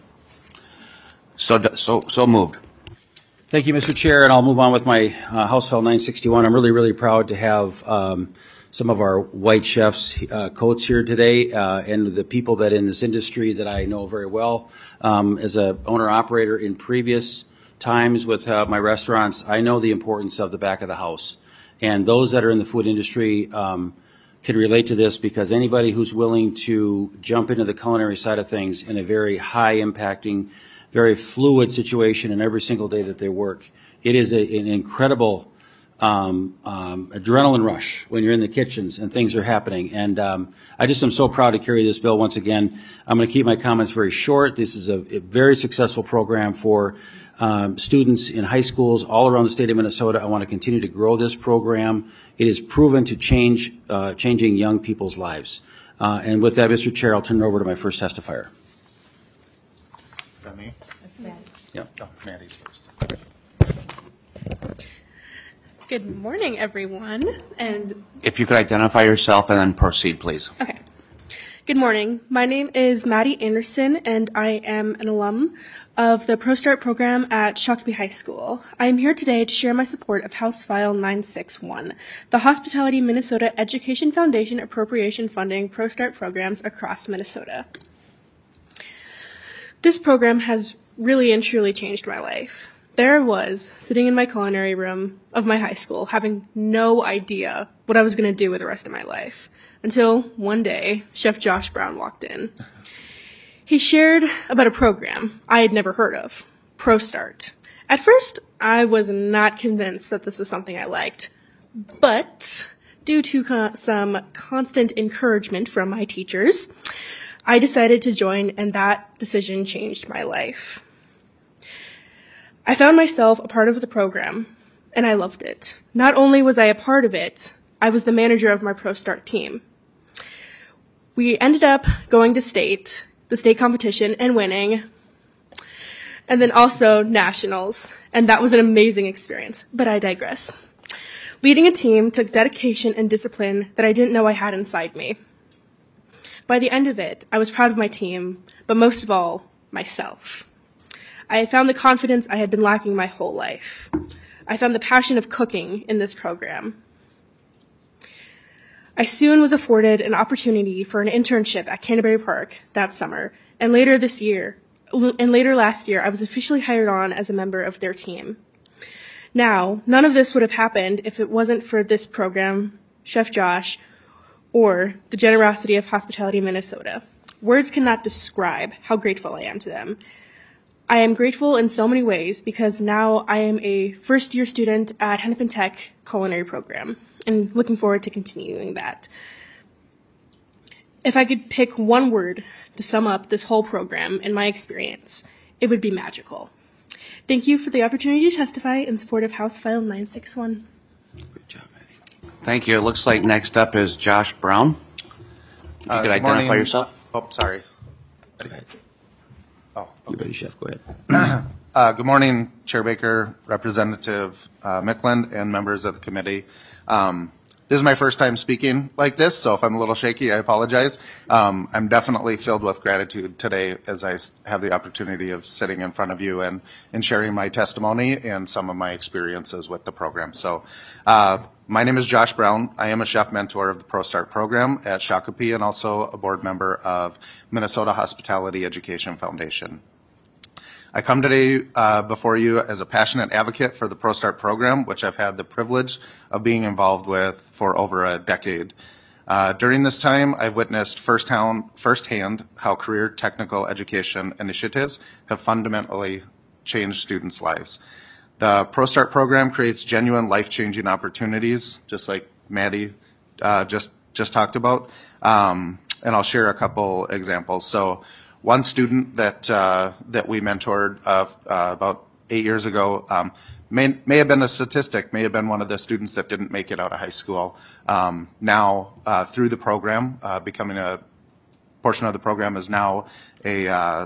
So moved. Thank you, Mr. Chair, and I'll move on with my House File 961. I'm really, really proud to have some of our white chefs coats here today, and the people that in this industry that I know very well. As a owner-operator in previous times with my restaurants, I know the importance of the back of the house. And those that are in the food industry can relate to this, because anybody who's willing to jump into the culinary side of things in a very high-impacting, very fluid situation in every single day that they work, it is an incredible adrenaline rush when you're in the kitchens and things are happening. And I just am so proud to carry this bill once again. I'm going to keep my comments very short. This is a very successful program for students in high schools all around the state of Minnesota. I want to continue to grow this program. It is proven to changing young people's lives. And with that, Mr. Chair, I'll turn it over to my first testifier. Is that me? Yeah. Oh, Maddie's first. Good morning, everyone. And if you could identify yourself and then proceed, please. Okay. Good morning. My name is Maddie Anderson, and I am an alum of the ProStart program at Shakopee High School. I am here today to share my support of House File 961, the Hospitality Minnesota Education Foundation appropriation funding ProStart programs across Minnesota. This program has really and truly changed my life. There I was, sitting in my culinary room of my high school, having no idea what I was going to do with the rest of my life, until one day, Chef Josh Brown walked in. He shared about a program I had never heard of, ProStart. At first, I was not convinced that this was something I liked, but due to some constant encouragement from my teachers, I decided to join, and that decision changed my life. I found myself a part of the program, and I loved it. Not only was I a part of it, I was the manager of my ProStart team. We ended up going to the state competition, and winning, and then also nationals, and that was an amazing experience, but I digress. Leading a team took dedication and discipline that I didn't know I had inside me. By the end of it, I was proud of my team, but most of all, myself. I had found the confidence I had been lacking my whole life. I found the passion of cooking in this program. I soon was afforded an opportunity for an internship at Canterbury Park that summer, and later last year, I was officially hired on as a member of their team. Now, none of this would have happened if it wasn't for this program, Chef Josh, or the generosity of Hospitality Minnesota. Words cannot describe how grateful I am to them. I am grateful in so many ways because now I am a first-year student at Hennepin Tech culinary program and looking forward to continuing that. If I could pick one word to sum up this whole program in my experience, it would be magical. Thank you for the opportunity to testify in support of House File 961. Good job, Eddie. Thank you. It looks like next up is Josh Brown. If you could identify yourself. Oh, sorry. Go ahead. Oh, You ready, Chef? Go ahead. good morning, Chair Baker, Representative Micklund, and members of the committee. This is my first time speaking like this, so if I'm a little shaky, I apologize. I'm definitely filled with gratitude today as I have the opportunity of sitting in front of you and sharing my testimony and some of my experiences with the program. So my name is Josh Brown. I am a chef mentor of the ProStart program at Shakopee and also a board member of Minnesota Hospitality Education Foundation. I come today before you as a passionate advocate for the ProStart program, which I've had the privilege of being involved with for over a decade. During this time, I've witnessed firsthand how career technical education initiatives have fundamentally changed students' lives. The ProStart program creates genuine life-changing opportunities, just like Maddie just talked about, and I'll share a couple examples. So one student that we mentored about 8 years ago may have been a statistic, may have been one of the students that didn't make it out of high school. Now, through the program, becoming a portion of the program, is now a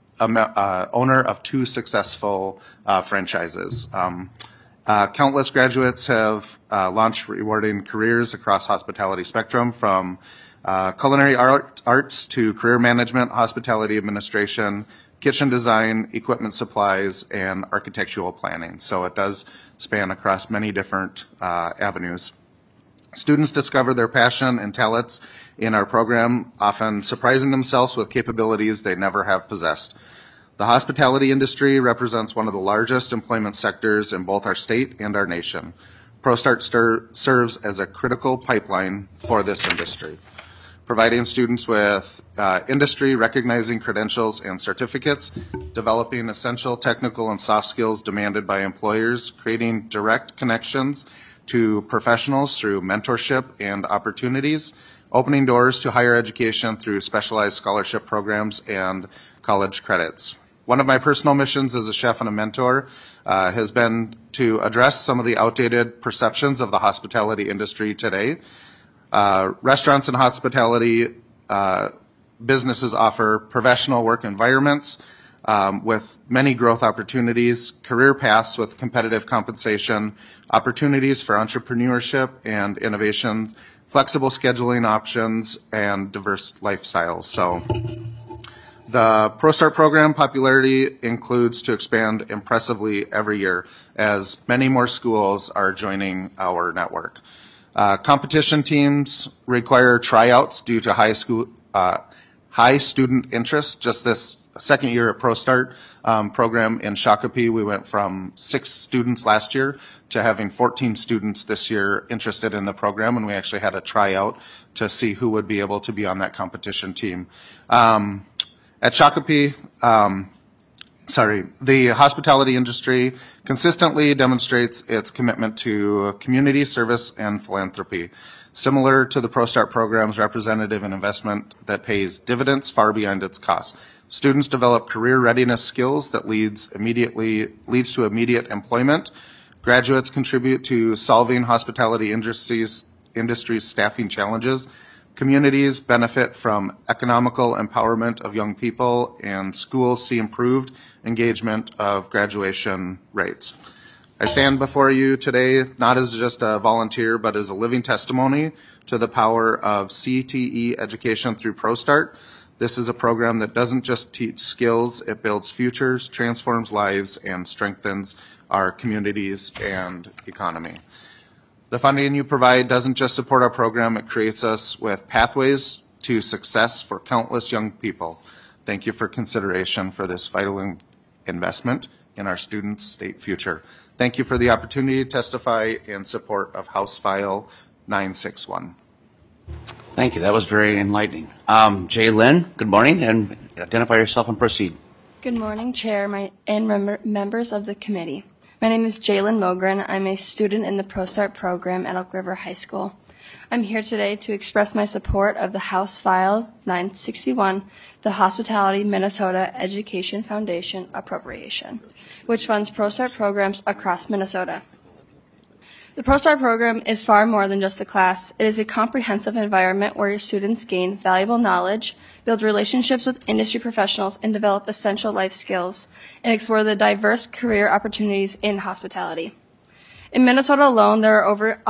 owner of 2 successful franchises. Countless graduates have launched rewarding careers across hospitality spectrum, from culinary arts to career management, hospitality administration, kitchen design, equipment supplies, and architectural planning. So it does span across many different avenues. Students discover their passion and talents in our program, often surprising themselves with capabilities they never have possessed. The hospitality industry represents one of the largest employment sectors in both our state and our nation. ProStart serves as a critical pipeline for this industry, providing students with industry-recognizing credentials and certificates, developing essential technical and soft skills demanded by employers, creating direct connections to professionals through mentorship and opportunities, opening doors to higher education through specialized scholarship programs and college credits. One of my personal missions as a chef and a mentor has been to address some of the outdated perceptions of the hospitality industry today. Restaurants and hospitality businesses offer professional work environments with many growth opportunities, career paths with competitive compensation, opportunities for entrepreneurship and innovation, flexible scheduling options, and diverse lifestyles. So the ProStart program popularity includes to expand impressively every year as many more schools are joining our network. Competition teams require tryouts due to high student interest. Just this second year at ProStart program in Shakopee, we went from 6 students last year to having 14 students this year interested in the program, and we actually had a tryout to see who would be able to be on that competition team. At Shakopee, the hospitality industry consistently demonstrates its commitment to community service and philanthropy, similar to the ProStart program's representative and investment that pays dividends far beyond its cost. Students develop career readiness skills that leads to immediate employment. Graduates contribute to solving hospitality industry's staffing challenges. Communities benefit from economical empowerment of young people, and schools see improved engagement of graduation rates. I stand before you today not as just a volunteer, but as a living testimony to the power of CTE education through ProStart. This is a program that doesn't just teach skills, it builds futures, transforms lives, and strengthens our communities and economy. The funding you provide doesn't just support our program, it creates us with pathways to success for countless young people. Thank you for consideration for this vital investment in our students' state future. Thank you for the opportunity to testify in support of House File 961. Thank you. That was very enlightening. Jay Lynn, good morning, and identify yourself and proceed. Good morning, Chair and members of the committee. My name is Jalen Mogren. I'm a student in the ProStart program at Elk River High School. I'm here today to express my support of the House File 961, the Hospitality Minnesota Education Foundation appropriation, which funds ProStart programs across Minnesota. The ProStart program is far more than just a class. It is a comprehensive environment where your students gain valuable knowledge, build relationships with industry professionals, and develop essential life skills, and explore the diverse career opportunities in hospitality. In Minnesota alone, there are over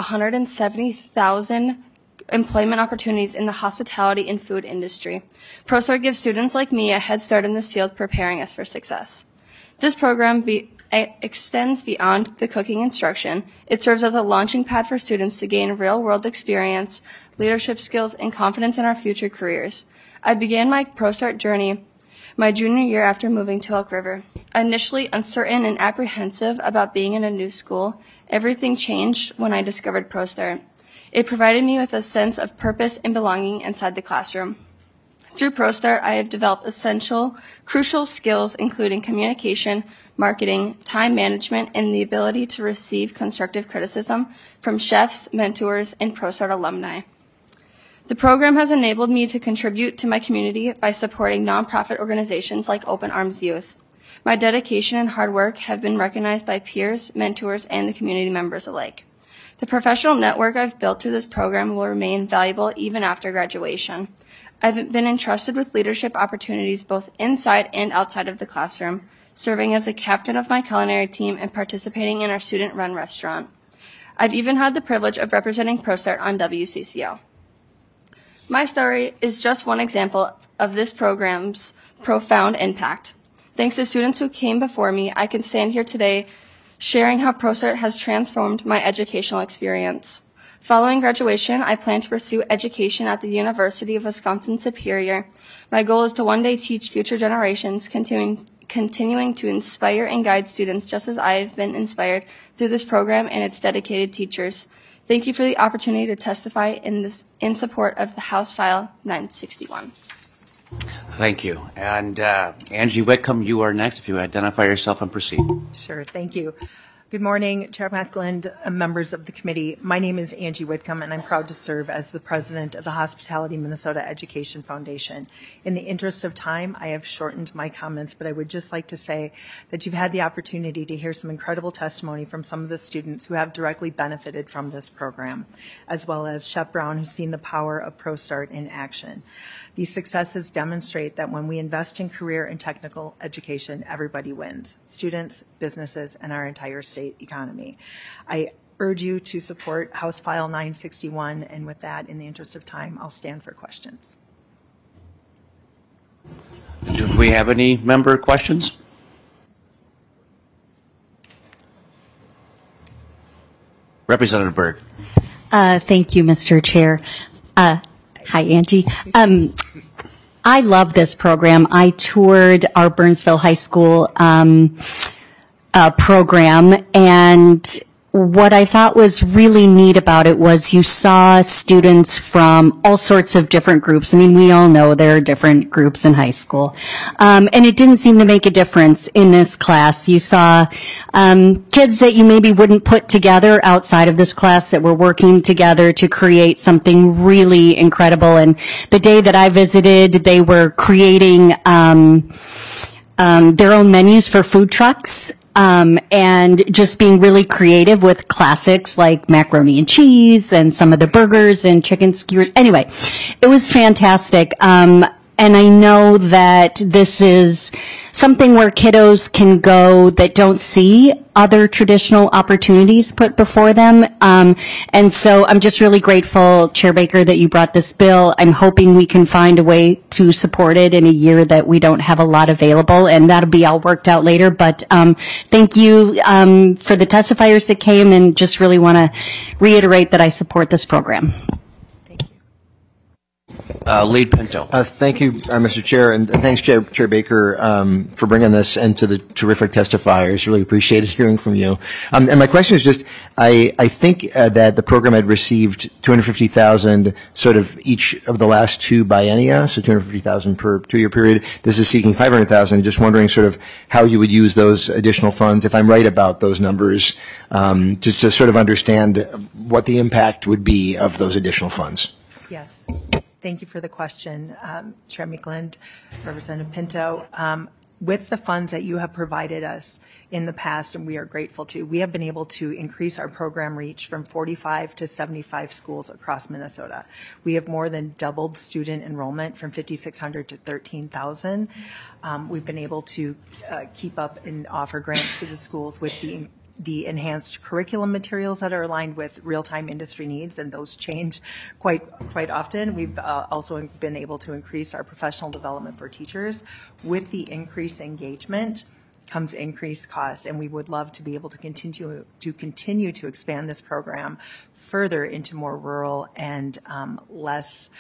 170,000 employment opportunities in the hospitality and food industry. ProStart gives students like me a head start in this field, preparing us for success. This program extends beyond the cooking instruction. It serves as a launching pad for students to gain real-world experience, leadership skills, and confidence in our future careers. I began my ProStart journey my junior year after moving to Elk River. Initially uncertain and apprehensive about being in a new school, everything changed when I discovered ProStart. It provided me with a sense of purpose and belonging inside the classroom. Through ProStart, I have developed essential, crucial skills including communication, marketing, time management, and the ability to receive constructive criticism from chefs, mentors, and ProStart alumni. The program has enabled me to contribute to my community by supporting nonprofit organizations like Open Arms Youth. My dedication and hard work have been recognized by peers, mentors, and the community members alike. The professional network I've built through this program will remain valuable even after graduation. I've been entrusted with leadership opportunities both inside and outside of the classroom, serving as the captain of my culinary team and participating in our student-run restaurant. I've even had the privilege of representing ProStart on WCCO. My story is just one example of this program's profound impact. Thanks to students who came before me, I can stand here today sharing how ProStart has transformed my educational experience. Following graduation, I plan to pursue education at the University of Wisconsin-Superior. My goal is to one day teach future generations, continuing to inspire and guide students just as I have been inspired through this program and its dedicated teachers. Thank you for the opportunity to testify in support of the House File 961. Thank you. And Angie Whitcomb, you are next. If you identify yourself and proceed. Sure. Thank you. Good morning, Chair Meckland, members of the committee. My name is Angie Whitcomb, and I'm proud to serve as the president of the Hospitality Minnesota Education Foundation. In the interest of time, I have shortened my comments, but I would just like to say that you've had the opportunity to hear some incredible testimony from some of the students who have directly benefited from this program, as well as Chef Brown, who's seen the power of ProStart in action. These successes demonstrate that when we invest in career and technical education, everybody wins, students, businesses, and our entire state economy. I urge you to support House File 961, and with that, in the interest of time, I'll stand for questions. Do we have any member questions? Representative Berg. Thank you, Mr. Chair. Hi, Angie. I love this program. I toured our Burnsville High School program, and what I thought was really neat about it was you saw students from all sorts of different groups. I mean, we all know there are different groups in high school. And it didn't seem to make a difference in this class. You saw kids that you maybe wouldn't put together outside of this class that were working together to create something really incredible. And the day that I visited, they were creating their own menus for food trucks. And just being really creative with classics like macaroni and cheese and some of the burgers and chicken skewers. Anyway, it was fantastic. And I know that this is something where kiddos can go that don't see other traditional opportunities put before them. And so I'm just really grateful, Chair Baker, that you brought this bill. I'm hoping we can find a way to support it in a year that we don't have a lot available, and that'll be all worked out later. But thank you for the testifiers that came, and just really want to reiterate that I support this program. Lead Pinto. Thank you, Mr. Chair, and thanks, Chair Baker, for bringing this, and to the terrific testifiers. Really appreciated hearing from you. And my question is just, I think that the program had received $250,000 sort of each of the last two biennia, so $250,000 per 2-year period. This is seeking $500,000. Just wondering sort of how you would use those additional funds, if I'm right about those numbers, just to sort of understand what the impact would be of those additional funds. Yes. Thank you for the question, Chair Meekland, Representative Pinto. With the funds that you have provided us in the past, and we are grateful to, we have been able to increase our program reach from 45 to 75 schools across Minnesota. We have more than doubled student enrollment from 5,600 to 13,000. We've been able to keep up and offer grants to the schools with the enhanced curriculum materials that are aligned with real-time industry needs, and those change quite often. We've also been able to increase our professional development for teachers. With the increased engagement comes increased cost, and we would love to be able to continue to expand this program further into more rural and less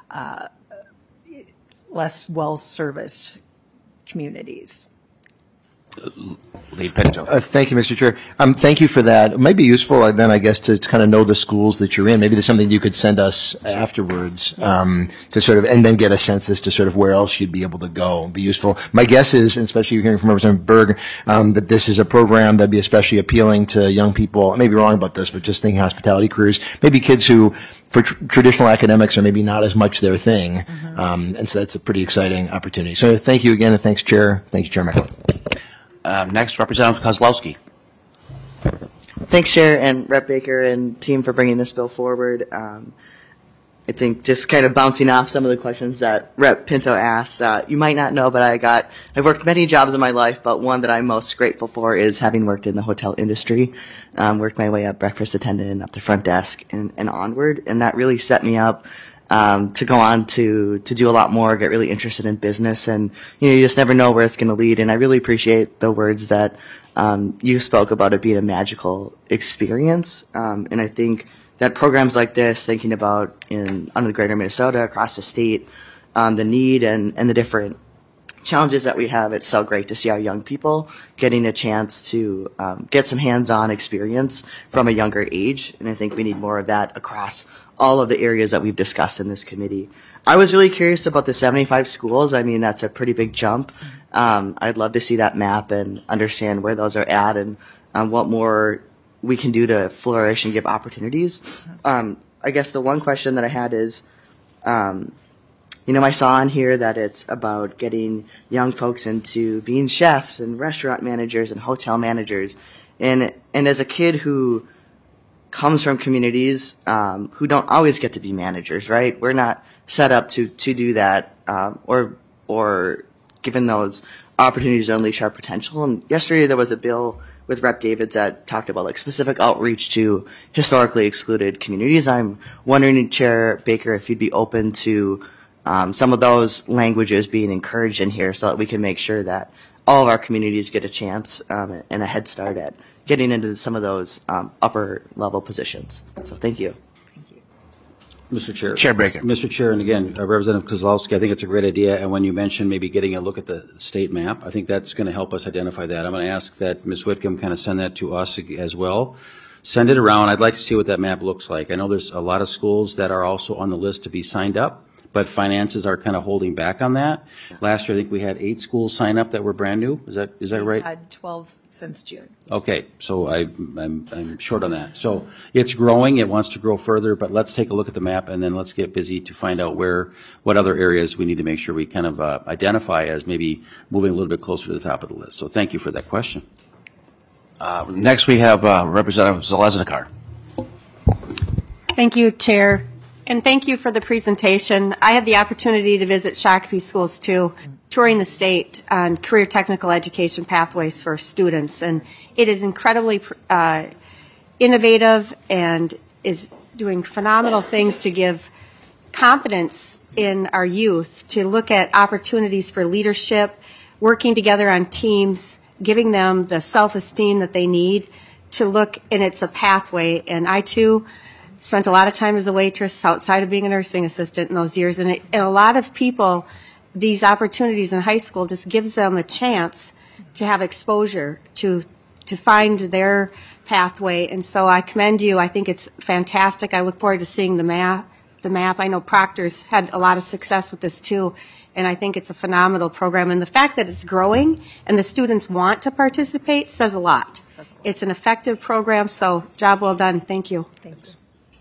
well-serviced communities. Lead Pinto. Thank you, Mr. Chair. Thank you for that. It might be useful then, I guess, to kind of know the schools that you're in. Maybe there's something you could send us afterwards to sort of, and then get a sense as to sort of where else you'd be able to go. It'd be useful. My guess is, and especially hearing from Representative Berg, that this is a program that'd be especially appealing to young people. I may be wrong about this, but just thinking hospitality careers, maybe kids who, for traditional academics, are maybe not as much their thing. And so that's a pretty exciting opportunity. So thank you again, and thanks, Chair. Thank you, Chair Michael. Next, Representative Kozlowski. Thanks, Chair and Rep. Baker and team for bringing this bill forward. I think just kind of bouncing off some of the questions that Rep. Pinto asked, you might not know, but I've worked many jobs in my life, but one that I'm most grateful for is having worked in the hotel industry. Worked my way up breakfast attendant, up to front desk, and onward, and that really set me up to go on to do a lot more, get really interested in business, and you just never know where it's going to lead. And I really appreciate the words that you spoke about it being a magical experience. And I think that programs like this, thinking about under the greater Minnesota, across the state, the need and the different challenges that we have, it's so great to see our young people getting a chance to get some hands-on experience from a younger age. And I think we need more of that across all of the areas that we've discussed in this committee. I was really curious about the 75 schools. I mean, that's a pretty big jump. I'd love to see that map and understand where those are at, and what more we can do to flourish and give opportunities. I guess the one question that I had is, I saw on here that it's about getting young folks into being chefs and restaurant managers and hotel managers. And as a kid who comes from communities who don't always get to be managers, right? We're not set up to do that, or given those opportunities to unleash our potential. And yesterday there was a bill with Rep. Davids that talked about like specific outreach to historically excluded communities. I'm wondering, Chair Baker, if you'd be open to some of those languages being encouraged in here, so that we can make sure that all of our communities get a chance and a head start at getting into some of those upper level positions. So thank you. Mr. Chair. Chair Baker. Mr. Chair, and again, Representative Kozlowski, I think it's a great idea. And when you mentioned maybe getting a look at the state map, I think that's going to help us identify that. I'm going to ask that Ms. Whitcomb kind of send that to us as well. Send it around. I'd like to see what that map looks like. I know there's a lot of schools that are also on the list to be signed up, but finances are kind of holding back on that. Last year, I think we had 8 schools sign up that were brand new. Is that right? We had 12 since June. Okay, so I'm short on that. So it's growing. It wants to grow further, but let's take a look at the map, and then let's get busy to find out what other areas we need to make sure we kind of identify as maybe moving a little bit closer to the top of the list. So thank you for that question. Next, we have Representative Zalesnikar. Thank you, Chair. And thank you for the presentation. I had the opportunity to visit Shakopee schools too, touring the state on career technical education pathways for students. And it is incredibly innovative and is doing phenomenal things to give confidence in our youth to look at opportunities for leadership, working together on teams, giving them the self-esteem that they need to look, and it's a pathway. And I too spent a lot of time as a waitress outside of being a nursing assistant in those years, and a lot of people, these opportunities in high school just gives them a chance to have exposure, to find their pathway. And so I commend you. I think it's fantastic. I look forward to seeing the map. I know Proctor's had a lot of success with this too, and I think it's a phenomenal program. And the fact that it's growing and the students want to participate says a lot. It's an effective program, so job well done. Thank you. Thanks.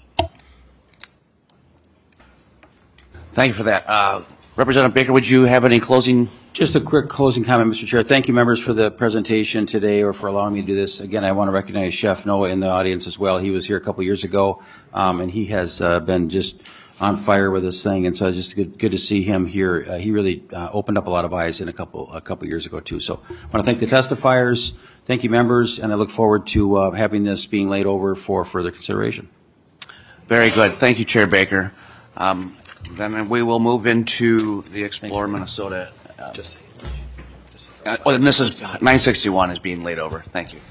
Thank you for that. Representative Baker, would you have any closing? Just a quick closing comment, Mr. Chair. Thank you, members, for the presentation today or for allowing me to do this. Again, I want to recognize Chef Noah in the audience as well. He was here a couple years ago, and he has been just on fire with this thing, and so just good to see him here. He really opened up a lot of eyes in a couple years ago, too. So I want to thank the testifiers, thank you, members, and I look forward to having this being laid over for further consideration. Very good. Thank you, Chair Baker. Then we will move into the Explore Minnesota. And this is 961 is being laid over. Thank you.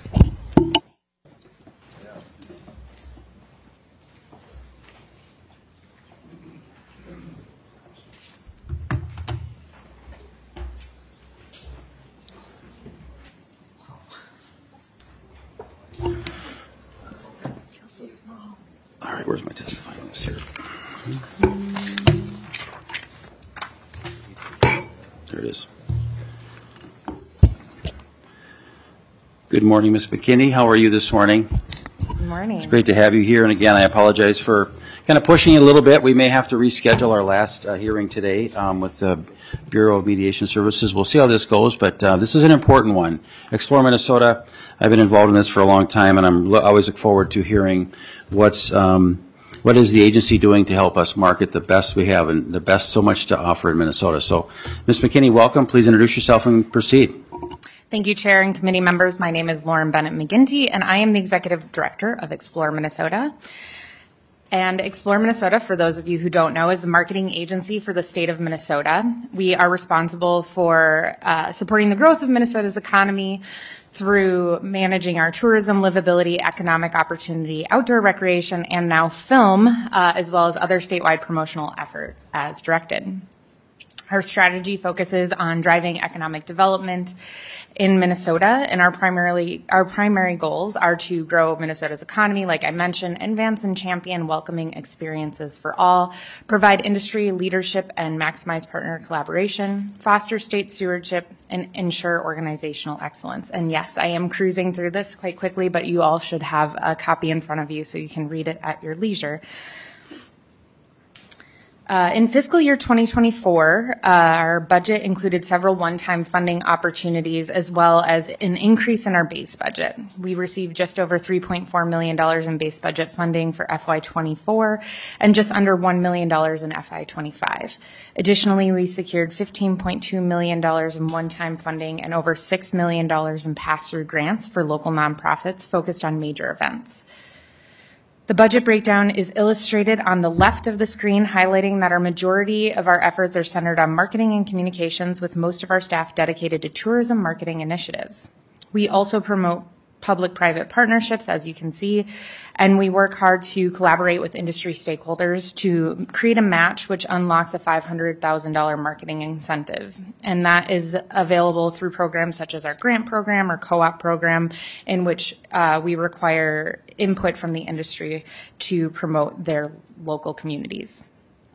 All right, where's my testifying list here? There it is. Good morning, Ms. McKinney. How are you this morning? Good morning. It's great to have you here. And again, I apologize for kind of pushing it a little bit. We may have to reschedule our last hearing today with the Bureau of Mediation Services. We'll see how this goes, but this is an important one. Explore Minnesota. I've been involved in this for a long time, and I always look forward to hearing what is the agency doing to help us market the best we have and the best so much to offer in Minnesota. So, Ms. McKinney, welcome. Please introduce yourself and proceed. Thank you, Chair and committee members. My name is Lauren Bennett McGinty, and I am the Executive Director of Explore Minnesota. And Explore Minnesota, for those of you who don't know, is the marketing agency for the state of Minnesota. We are responsible for supporting the growth of Minnesota's economy through managing our tourism, livability, economic opportunity, outdoor recreation, and now film, as well as other statewide promotional effort as directed. Our strategy focuses on driving economic development in Minnesota, and our primary goals are to grow Minnesota's economy, like I mentioned, advance and champion welcoming experiences for all, provide industry leadership and maximize partner collaboration, foster state stewardship, and ensure organizational excellence. And yes, I am cruising through this quite quickly, but you all should have a copy in front of you so you can read it at your leisure. In fiscal year 2024, our budget included several one-time funding opportunities as well as an increase in our base budget. We received just over $3.4 million in base budget funding for FY24 and just under $1 million in FY25. Additionally, we secured $15.2 million in one-time funding and over $6 million in pass-through grants for local nonprofits focused on major events. The budget breakdown is illustrated on the left of the screen, highlighting that our majority of our efforts are centered on marketing and communications, with most of our staff dedicated to tourism marketing initiatives. We also promote public-private partnerships, as you can see, and we work hard to collaborate with industry stakeholders to create a match which unlocks a $500,000 marketing incentive. And that is available through programs such as our grant program or co-op program, in which we require input from the industry to promote their local communities.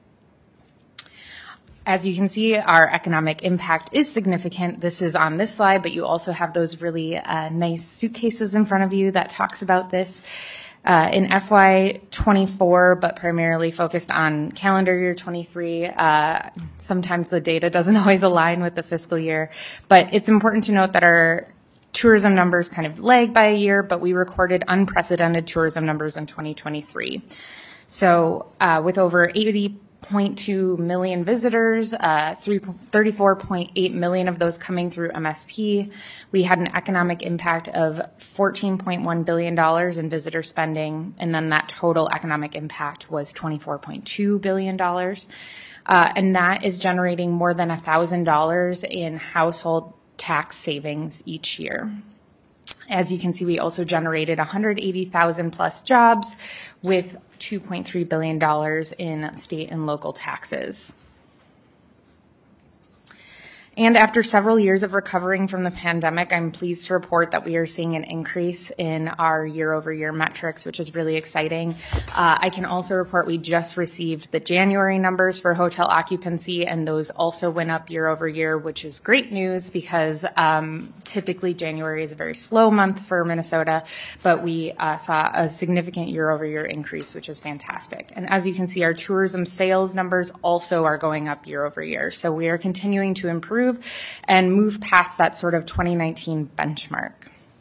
As you can see, our economic impact is significant. This is on this slide, but you also have those really nice suitcases in front of you that talks about this. In FY24, but primarily focused on calendar year 23, sometimes the data doesn't always align with the fiscal year, but it's important to note that our tourism numbers kind of lag by a year, but we recorded unprecedented tourism numbers in 2023. So with over 80.2 million visitors, 34.8 million of those coming through MSP. We had an economic impact of $14.1 billion in visitor spending, and then that total economic impact was $24.2 billion. And that is generating more than $1,000 in household tax savings each year. As you can see, we also generated 180,000 plus jobs with $2.3 billion in state and local taxes. And after several years of recovering from the pandemic, I'm pleased to report that we are seeing an increase in our year-over-year metrics, which is really exciting. I can also report we just received the January numbers for hotel occupancy, and those also went up year-over-year, which is great news because typically January is a very slow month for Minnesota, but we saw a significant year-over-year increase, which is fantastic. And as you can see, our tourism sales numbers also are going up year-over-year. So we are continuing to improve and move past that sort of 2019 benchmark.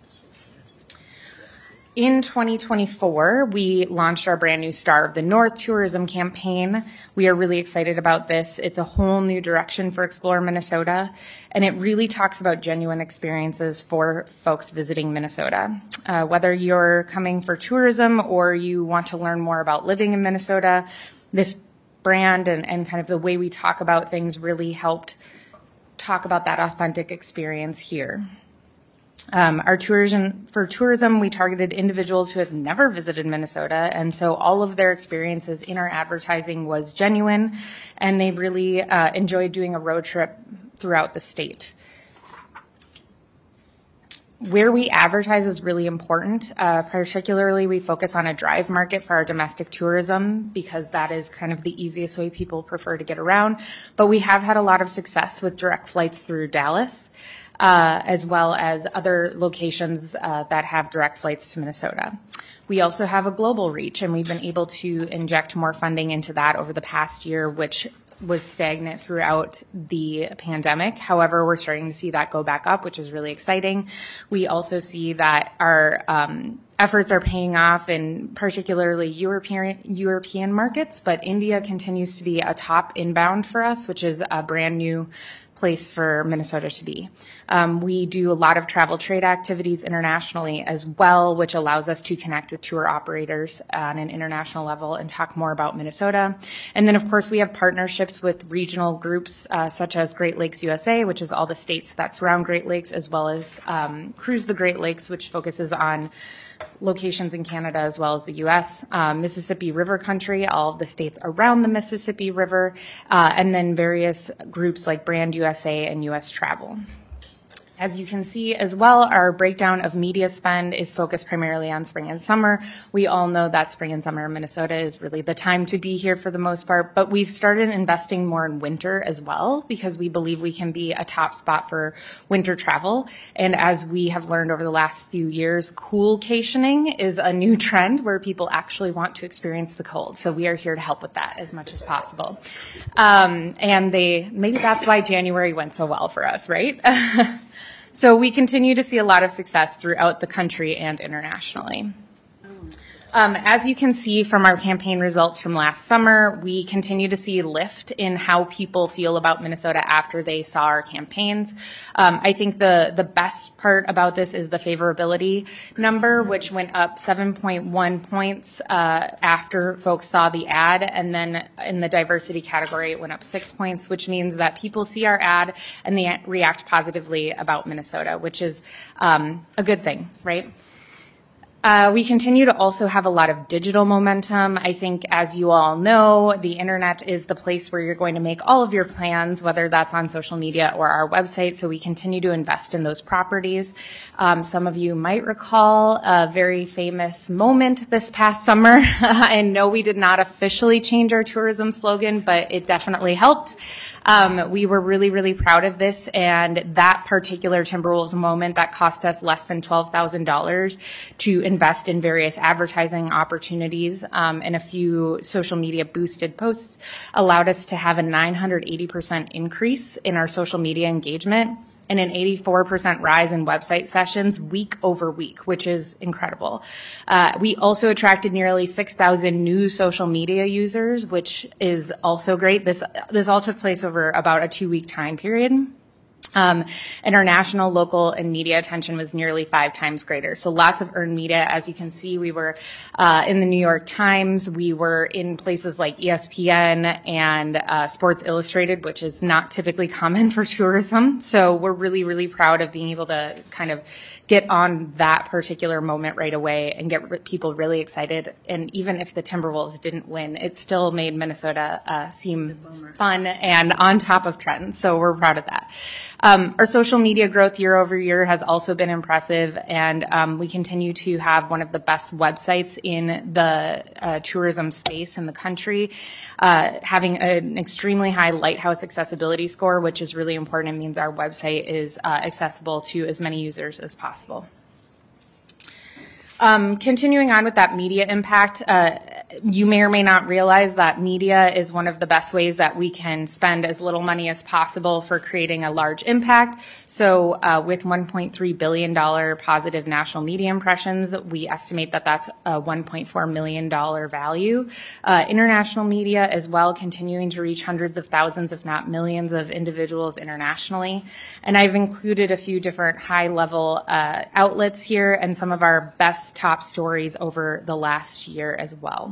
In 2024, we launched our brand new Star of the North tourism campaign. We are really excited about this. It's a whole new direction for Explore Minnesota, and it really talks about genuine experiences for folks visiting Minnesota. Whether you're coming for tourism or you want to learn more about living in Minnesota, this brand and kind of the way we talk about things really helped talk about that authentic experience here. For tourism, we targeted individuals who had never visited Minnesota, and so all of their experiences in our advertising was genuine, and they really enjoyed doing a road trip throughout the state. Where we advertise is really important. Particularly, we focus on a drive market for our domestic tourism because that is kind of the easiest way people prefer to get around. But we have had a lot of success with direct flights through Dallas, as well as other locations that have direct flights to Minnesota. We also have a global reach, and we've been able to inject more funding into that over the past year, which was stagnant throughout the pandemic. However, we're starting to see that go back up, which is really exciting. We also see that our efforts are paying off in particularly European markets, but India continues to be a top inbound for us, which is a brand new place for Minnesota to be. We do a lot of travel trade activities internationally as well, which allows us to connect with tour operators on an international level and talk more about Minnesota. And then, of course, we have partnerships with regional groups such as Great Lakes USA, which is all the states that surround Great Lakes, as well as Cruise the Great Lakes, which focuses on locations in Canada as well as the U.S., Mississippi River Country, all of the states around the Mississippi River, and then various groups like Brand USA and U.S. Travel. As you can see as well, our breakdown of media spend is focused primarily on spring and summer. We all know that spring and summer in Minnesota is really the time to be here for the most part, but we've started investing more in winter as well because we believe we can be a top spot for winter travel. And as we have learned over the last few years, coolcationing is a new trend where people actually want to experience the cold. So we are here to help with that as much as possible. And maybe that's why January went so well for us, right? So we continue to see a lot of success throughout the country and internationally. As you can see from our campaign results from last summer, we continue to see lift in how people feel about Minnesota after they saw our campaigns. I think the best part about this is the favorability number, which went up 7.1 points after folks saw the ad, and then in the diversity category, it went up 6 points, which means that people see our ad and they react positively about Minnesota, which is a good thing, right? We continue to also have a lot of digital momentum. I think, as you all know, the internet is the place where you're going to make all of your plans, whether that's on social media or our website, so we continue to invest in those properties. Some of you might recall a very famous moment this past summer. And no, we did not officially change our tourism slogan, but it definitely helped. We were really, really proud of this, and that particular Timberwolves moment that cost us less than $12,000 to invest in various advertising opportunities and a few social media boosted posts allowed us to have a 980% increase in our social media engagement and an 84% rise in website sessions week over week, which is incredible. We also attracted nearly 6,000 new social media users, which is also great. This all took place over about a 2-week time period. And our national, local, and media attention was nearly 5 times greater. So lots of earned media. As you can see, we were in the New York Times. We were in places like ESPN and Sports Illustrated, which is not typically common for tourism. So we're really, really proud of being able to kind of get on that particular moment right away and get people really excited. And even if the Timberwolves didn't win, it still made Minnesota seem fun and on top of trends. So we're proud of that. Our social media growth year over year has also been impressive, and we continue to have one of the best websites in the tourism space in the country, having an extremely high Lighthouse accessibility score, which is really important. It means our website is accessible to as many users as possible. Continuing on with that media impact, you may or may not realize that media is one of the best ways that we can spend as little money as possible for creating a large impact. So with $1.3 billion positive national media impressions, we estimate that that's a $1.4 million value. International media as well, continuing to reach hundreds of thousands, if not millions of individuals internationally. And I've included a few different high-level outlets here and some of our best top stories over the last year as well.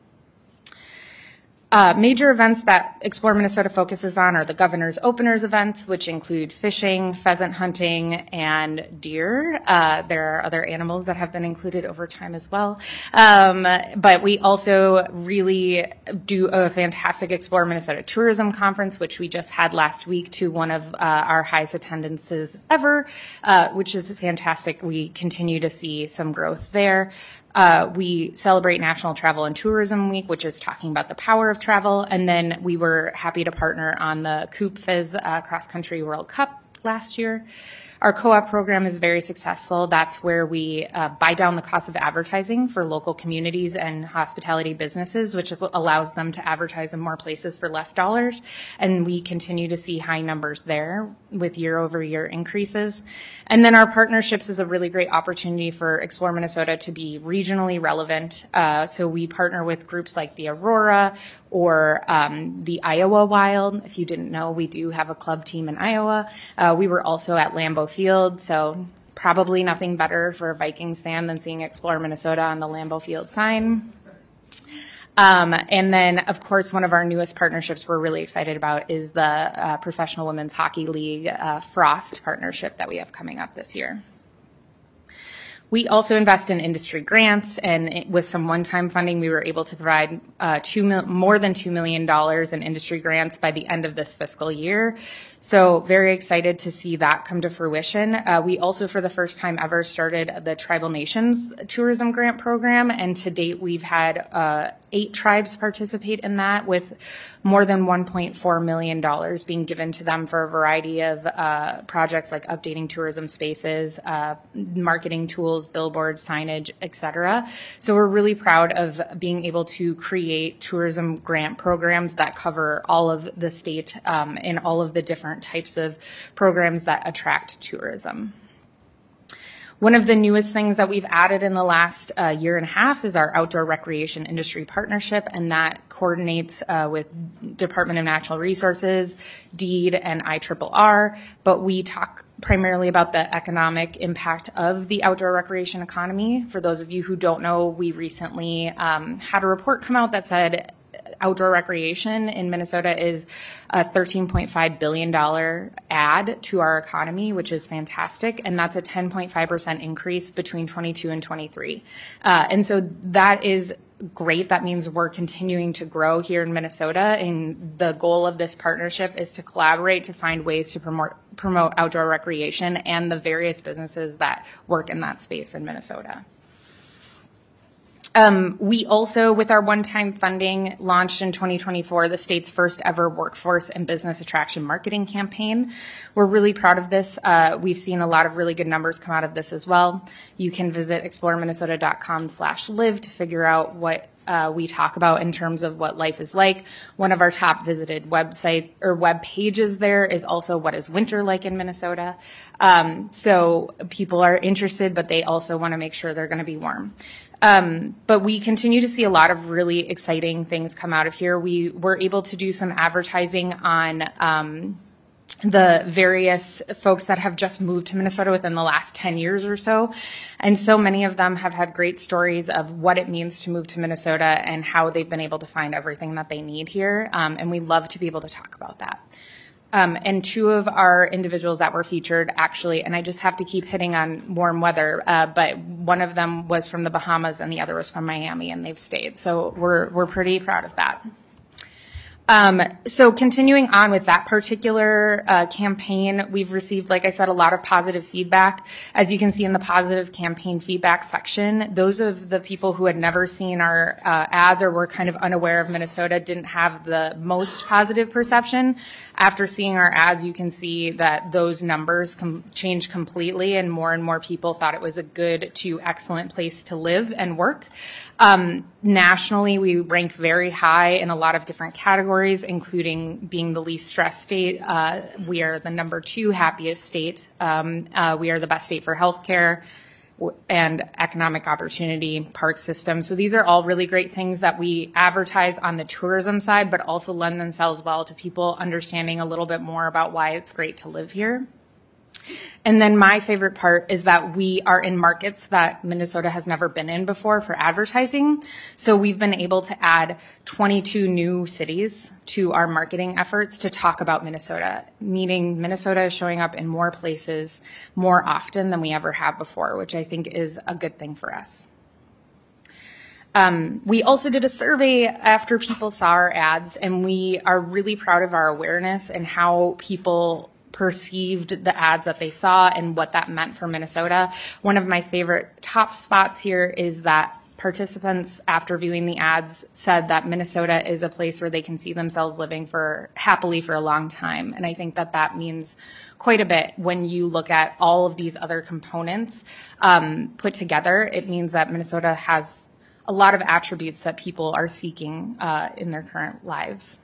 Major events that Explore Minnesota focuses on are the Governor's Openers events, which include fishing, pheasant hunting, and deer. There are other animals that have been included over time as well. But we also really do a fantastic Explore Minnesota Tourism Conference, which we just had last week to one of our highest attendances ever, which is fantastic. We continue to see some growth there. We celebrate National Travel and Tourism Week, which is talking about the power of travel. And then we were happy to partner on the Coop Fizz Cross Country World Cup last year. Our co-op program is very successful. That's where we buy down the cost of advertising for local communities and hospitality businesses, which allows them to advertise in more places for less dollars. And we continue to see high numbers there with year-over-year increases. And then our partnerships is a really great opportunity for Explore Minnesota to be regionally relevant. So we partner with groups like the Aurora or the Iowa Wild. If you didn't know, we do have a club team in Iowa. We were also at Lambeau Field, so probably nothing better for a Vikings fan than seeing Explore Minnesota on the Lambeau Field sign. And then, of course, one of our newest partnerships we're really excited about is the Professional Women's Hockey League Frost partnership that we have coming up this year. We also invest in industry grants, and with some one-time funding, we were able to provide more than $2 million in industry grants by the end of this fiscal year. So very excited to see that come to fruition. We also, for the first time ever, started the Tribal Nations Tourism Grant Program, and to date, we've had 8 tribes participate in that, with more than $1.4 million being given to them for a variety of projects like updating tourism spaces, marketing tools, billboards, signage, etc. So we're really proud of being able to create tourism grant programs that cover all of the state and all of the different types of programs that attract tourism. One of the newest things that we've added in the last year and a half is our Outdoor Recreation Industry Partnership, and that coordinates with Department of Natural Resources, DEED, and IRRR, but we talk primarily about the economic impact of the outdoor recreation economy. For those of you who don't know, we recently had a report come out that said outdoor recreation in Minnesota is a $13.5 billion add to our economy, which is fantastic. And that's a 10.5% increase between 22 and 23. And so that is great. That means we're continuing to grow here in Minnesota. And the goal of this partnership is to collaborate to find ways to promote outdoor recreation and the various businesses that work in that space in Minnesota. We also, with our one-time funding, launched in 2024 the state's first ever workforce and business attraction marketing campaign. We're really proud of this. We've seen a lot of really good numbers come out of this as well. You can visit exploreminnesota.com/live to figure out what we talk about in terms of what life is like. One of our top visited websites or web pages there is also what is winter like in Minnesota. So people are interested, but they also want to make sure they're going to be warm. But we continue to see a lot of really exciting things come out of here. We were able to do some advertising on the various folks that have just moved to Minnesota within the last 10 years or so. And so many of them have had great stories of what it means to move to Minnesota and how they've been able to find everything that they need here. And we love to be able to talk about that. And two of our individuals that were featured actually, and I just have to keep hitting on warm weather, but one of them was from the Bahamas and the other was from Miami, and they've stayed. So we're pretty proud of that. So continuing on with that particular campaign, we've received, like I said, a lot of positive feedback. As you can see in the positive campaign feedback section, those of the people who had never seen our ads or were kind of unaware of Minnesota didn't have the most positive perception. After seeing our ads, you can see that those numbers changed completely, and more people thought it was a good to excellent place to live and work. Nationally, we rank very high in a lot of different categories, including being the least stressed state. We are the number 2 happiest state. We are the best state for healthcare and economic opportunity, park system. So these are all really great things that we advertise on the tourism side, but also lend themselves well to people understanding a little bit more about why it's great to live here. And then my favorite part is that we are in markets that Minnesota has never been in before for advertising. So we've been able to add 22 new cities to our marketing efforts to talk about Minnesota, meaning Minnesota is showing up in more places more often than we ever have before, which I think is a good thing for us. We also did a survey after people saw our ads, and we are really proud of our awareness and how people perceived the ads that they saw and what that meant for Minnesota. One of my favorite top spots here is that participants, after viewing the ads, said that Minnesota is a place where they can see themselves living happily for a long time. And I think that that means quite a bit when you look at all of these other components put together. It means that Minnesota has a lot of attributes that people are seeking in their current lives.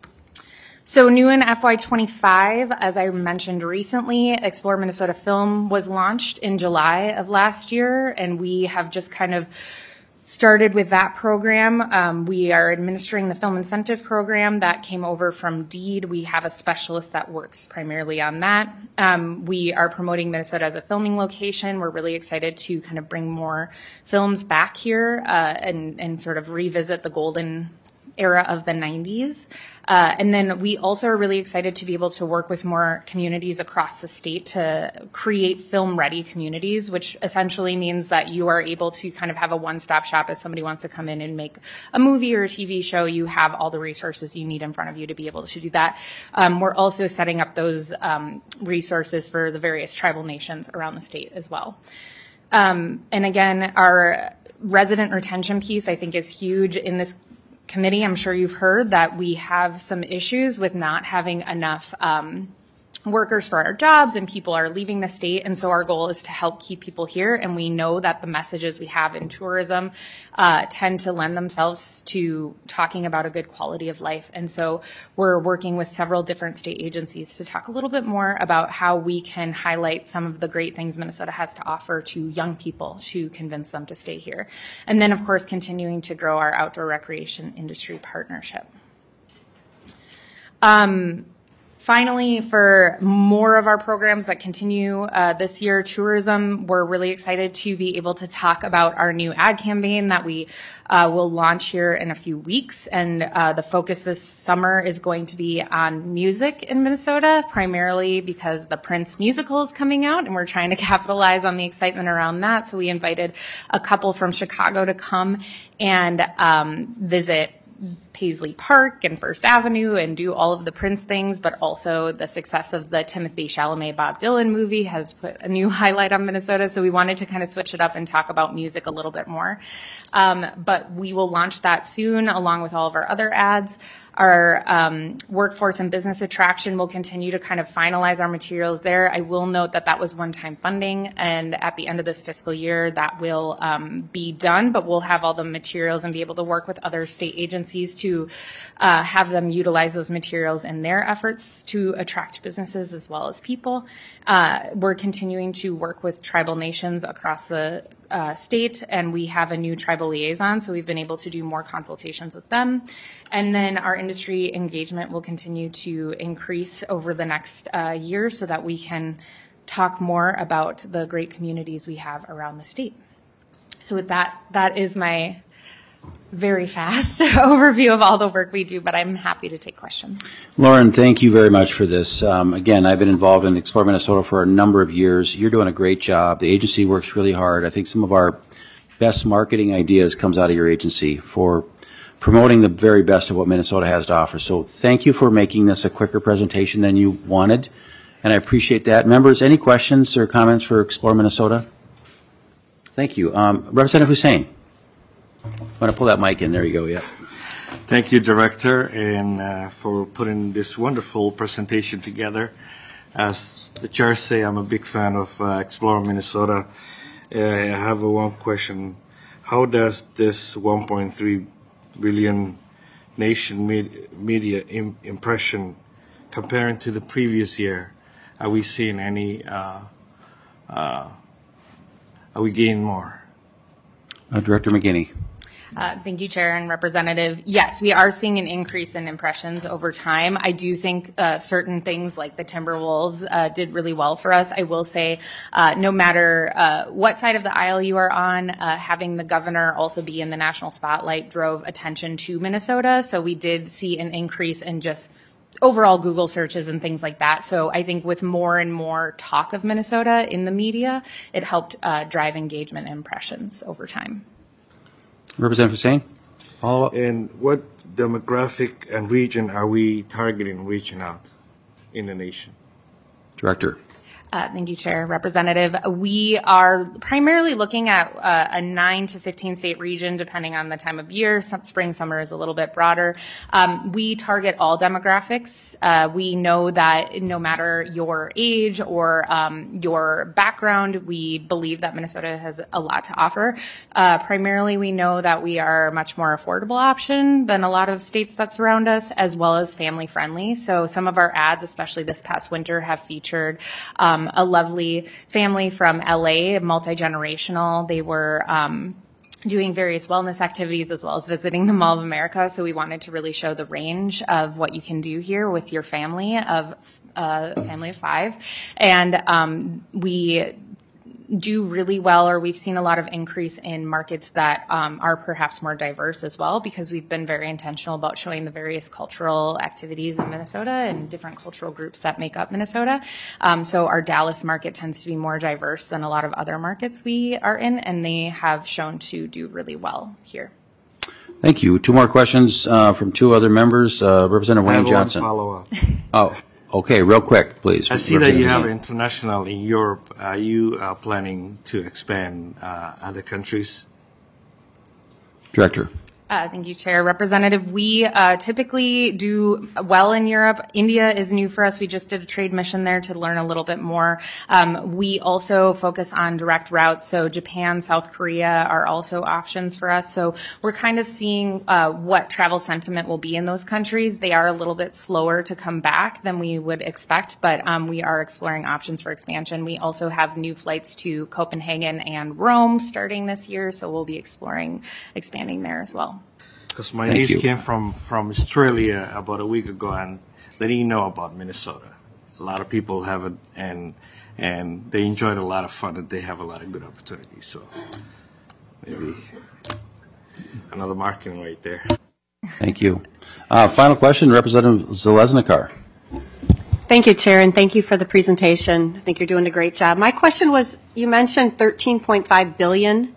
So new in FY25, as I mentioned recently, Explore Minnesota Film was launched in July of last year, and we have just kind of started with that program. We are administering the film incentive program that came over from DEED. We have a specialist that works primarily on that. We are promoting Minnesota as a filming location. We're really excited to kind of bring more films back here and sort of revisit the golden era of the 90s. And then we also are really excited to be able to work with more communities across the state to create film-ready communities, which essentially means that you are able to kind of have a one-stop shop. If somebody wants to come in and make a movie or a TV show, you have all the resources you need in front of you to be able to do that. We're also setting up those resources for the various tribal nations around the state as well. And again, our resident retention piece, I think, is huge in this committee. I'm sure you've heard that we have some issues with not having enough workers for our jobs, and people are leaving the state. And so our goal is to help keep people here. And we know that the messages we have in tourism tend to lend themselves to talking about a good quality of life. And so we're working with several different state agencies to talk a little bit more about how we can highlight some of the great things Minnesota has to offer to young people to convince them to stay here. And then, of course, continuing to grow our outdoor recreation industry partnership. Finally, for more of our programs that continue this year, tourism, we're really excited to be able to talk about our new ad campaign that we will launch here in a few weeks. And the focus this summer is going to be on music in Minnesota, primarily because the Prince musical is coming out, and we're trying to capitalize on the excitement around that. So we invited a couple from Chicago to come and visit Paisley Park and First Avenue and do all of the Prince things, but also the success of the Timothée Chalamet Bob Dylan movie has put a new highlight on Minnesota. So we wanted to kind of switch it up and talk about music a little bit more. But we will launch that soon along with all of our other ads. Our workforce and business attraction will continue to kind of finalize our materials there. I will note that that was one-time funding, and at the end of this fiscal year, that will be done, but we'll have all the materials and be able to work with other state agencies to have them utilize those materials in their efforts to attract businesses as well as people. We're continuing to work with tribal nations across the state, and we have a new tribal liaison, so we've been able to do more consultations with them. And then our industry engagement will continue to increase over the next year so that we can talk more about the great communities we have around the state. So with that, that is my very fast overview of all the work we do, but I'm happy to take questions. Lauren, thank you very much for this. Again, I've been involved in Explore Minnesota for a number of years. You're doing a great job. The agency works really hard. I think some of our best marketing ideas comes out of your agency for promoting the very best of what Minnesota has to offer. So thank you for making this a quicker presentation than you wanted, and I appreciate that. Members, any questions or comments for Explore Minnesota? Thank you. Representative Hussain. I'm going to pull that mic in. There you go. Yeah. Thank you, Director, and for putting this wonderful presentation together. As the chair say, I'm a big fan of Explore Minnesota. I have one question. How does this 1.3 billion nation media impression comparing to the previous year? Are we seeing any, are we gaining more? Director McGinney. Thank you, Chair and Representative. Yes, we are seeing an increase in impressions over time. I do think certain things like the Timberwolves did really well for us. I will say no matter what side of the aisle you are on, having the governor also be in the national spotlight drove attention to Minnesota. So we did see an increase in just overall Google searches and things like that. So I think with more and more talk of Minnesota in the media, it helped drive engagement and impressions over time. Representative Hussain, follow up. And what demographic and region are we targeting reaching out in the nation? Director. Thank you, Chair. Representative, we are primarily looking at a 9 to 15 state region, depending on the time of year. Spring, summer is a little bit broader. We target all demographics. We know that no matter your age or your background, we believe that Minnesota has a lot to offer. Primarily, we know that we are a much more affordable option than a lot of states that surround us, as well as family friendly. So some of our ads, especially this past winter, have featured a lovely family from LA, multi-generational. They were doing various wellness activities as well as visiting the Mall of America. So we wanted to really show the range of what you can do here with your family of a family of 5. And we do really well, or we've seen a lot of increase in markets that are perhaps more diverse as well, because we've been very intentional about showing the various cultural activities in Minnesota and different cultural groups that make up Minnesota. So our Dallas market tends to be more diverse than a lot of other markets we are in, and they have shown to do really well here. Thank you. 2 more questions from 2 other members. Representative Wayne Johnson. Follow-up. Oh, okay. Real quick, please. I see that you have international in Europe. Are you planning to expand other countries? Director. Thank you, Chair. Representative, we typically do well in Europe. India is new for us. We just did a trade mission there to learn a little bit more. We also focus on direct routes, so Japan, South Korea are also options for us. So we're kind of seeing what travel sentiment will be in those countries. They are a little bit slower to come back than we would expect, but we are exploring options for expansion. We also have new flights to Copenhagen and Rome starting this year, so we'll be expanding there as well. Because my niece came from Australia about a week ago, and they didn't know about Minnesota. A lot of people have it, and they enjoyed a lot of fun, and they have a lot of good opportunities. So maybe another marketing right there. Thank you. Final question, Representative Zalesnikar. Thank you, Chair, and thank you for the presentation. I think you're doing a great job. My question was, you mentioned $13.5 billion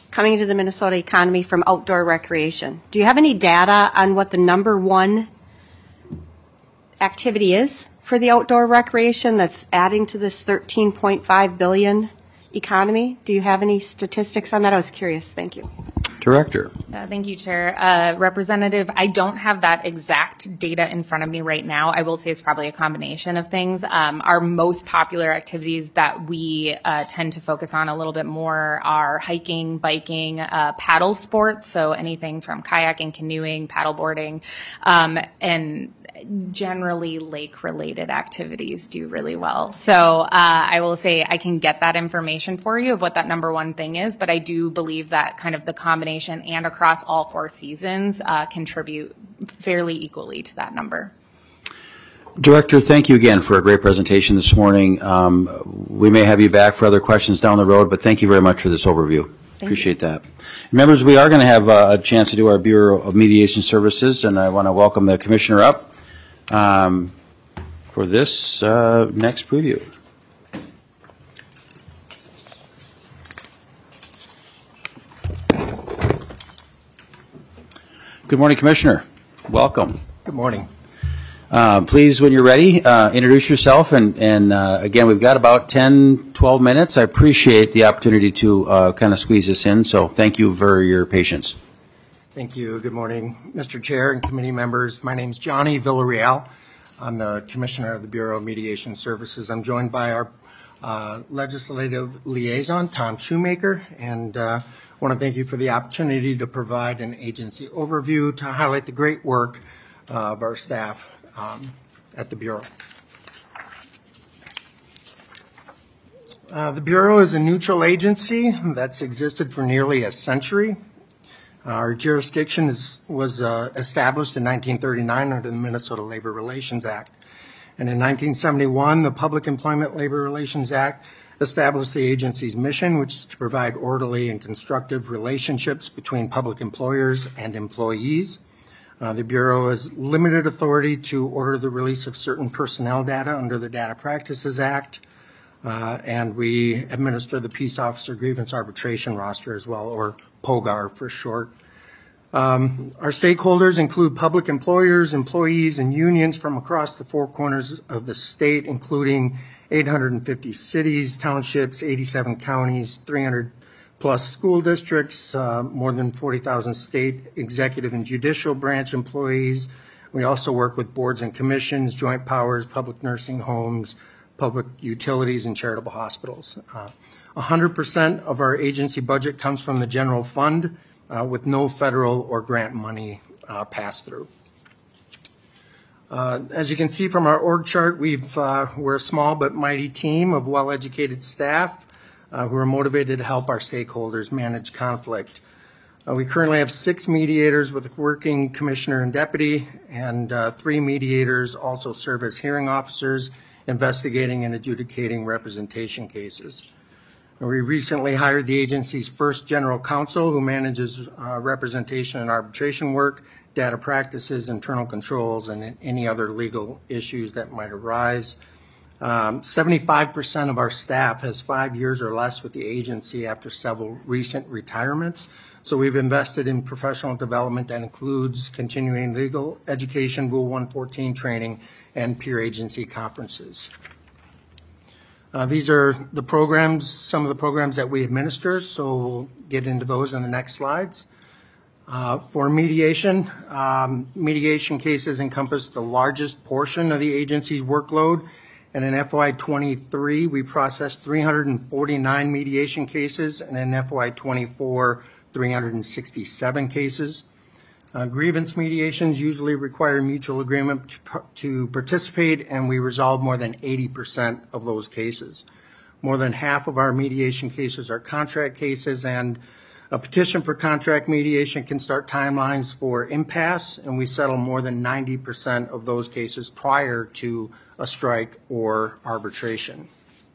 coming into the Minnesota economy from outdoor recreation. Do you have any data on what the number one activity is for the outdoor recreation that's adding to this $13.5 billion economy? Do you have any statistics on that? I was curious. Thank you. Director. Thank you, Chair. Representative, I don't have that exact data in front of me right now. I will say it's probably a combination of things. Our most popular activities that we tend to focus on a little bit more are hiking, biking, paddle sports, so anything from kayaking, canoeing, paddleboarding, and generally lake-related activities do really well. So I will say I can get that information for you of what that number one thing is, but I do believe that kind of the combination and across all 4 seasons contribute fairly equally to that number. Director, thank you again for a great presentation this morning. We may have you back for other questions down the road, but thank you very much for this overview. Appreciate that. Members, we are going to have a chance to do our Bureau of Mediation Services, and I want to welcome the Commissioner up for this next preview. Good morning, Commissioner. Welcome. Good morning. Please, when you're ready, introduce yourself. And again, we've got about 10, 12 minutes. I appreciate the opportunity to kind of squeeze this in, so thank you for your patience. Thank you. Good morning, Mr. Chair and committee members. My name is Johnny Villarreal. I'm the Commissioner of the Bureau of Mediation Services. I'm joined by our legislative liaison, Tom Shoemaker, and I want to thank you for the opportunity to provide an agency overview to highlight the great work of our staff at the Bureau. The Bureau is a neutral agency that's existed for nearly a century. Our jurisdiction was established in 1939 under the Minnesota Labor Relations Act. And in 1971, the Public Employment Labor Relations Act established the agency's mission, which is to provide orderly and constructive relationships between public employers and employees. The Bureau has limited authority to order the release of certain personnel data under the Data Practices Act, and we administer the Peace Officer Grievance Arbitration Roster as well, or POGAR for short. Our stakeholders include public employers, employees, and unions from across the 4 corners of the state, including 850 cities, townships, 87 counties, 300 plus school districts, more than 40,000 state executive and judicial branch employees. We also work with boards and commissions, joint powers, public nursing homes, public utilities, and charitable hospitals. 100% of our agency budget comes from the general fund with no federal or grant money passed through. As you can see from our org chart, we're a small but mighty team of well-educated staff who are motivated to help our stakeholders manage conflict. We currently have 6 mediators with a working commissioner and deputy, and 3 mediators also serve as hearing officers, investigating and adjudicating representation cases. We recently hired the agency's first general counsel who manages representation and arbitration work, data practices, internal controls, and any other legal issues that might arise. 75% of our staff has 5 years or less with the agency after several recent retirements. So we've invested in professional development that includes continuing legal education, Rule 114 training, and peer agency conferences. These are the programs, some of the programs that we administer, so we'll get into those in the next slides. For mediation, mediation cases encompass the largest portion of the agency's workload, and in FY23 we processed 349 mediation cases, and in FY24 367 cases. Grievance mediations usually require mutual agreement to participate, and we resolve more than 80% of those cases. More than half of our mediation cases are contract cases, and a petition for contract mediation can start timelines for impasse, and we settle more than 90% of those cases prior to a strike or arbitration.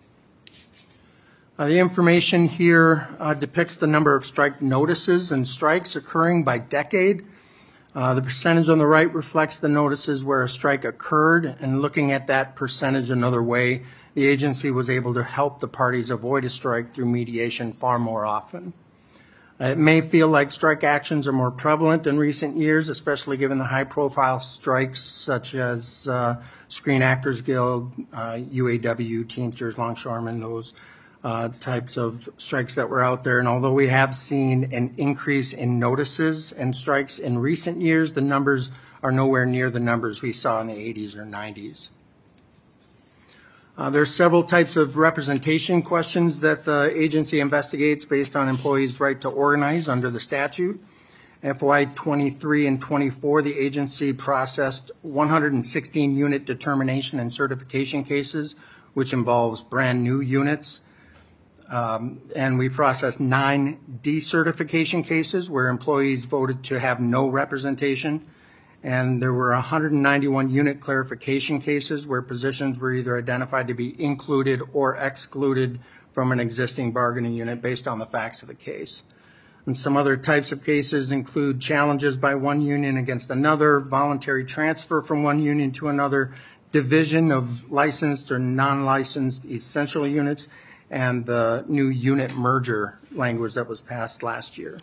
The information here depicts the number of strike notices and strikes occurring by decade. The percentage on the right reflects the notices where a strike occurred, and looking at that percentage another way, the agency was able to help the parties avoid a strike through mediation far more often. It may feel like strike actions are more prevalent in recent years, especially given the high-profile strikes such as Screen Actors Guild, UAW, Teamsters, Longshoremen, those types of strikes that were out there. And although we have seen an increase in notices and strikes in recent years, the numbers are nowhere near the numbers we saw in the 80s or 90s. There are several types of representation questions that the agency investigates based on employees' right to organize under the statute. FY 23 and 24, the agency processed 116 unit determination and certification cases, which involves brand new units. And we processed 9 decertification cases where employees voted to have no representation. And there were 191 unit clarification cases where positions were either identified to be included or excluded from an existing bargaining unit based on the facts of the case. And some other types of cases include challenges by one union against another, voluntary transfer from one union to another, division of licensed or non-licensed essential units, and the new unit merger language that was passed last year.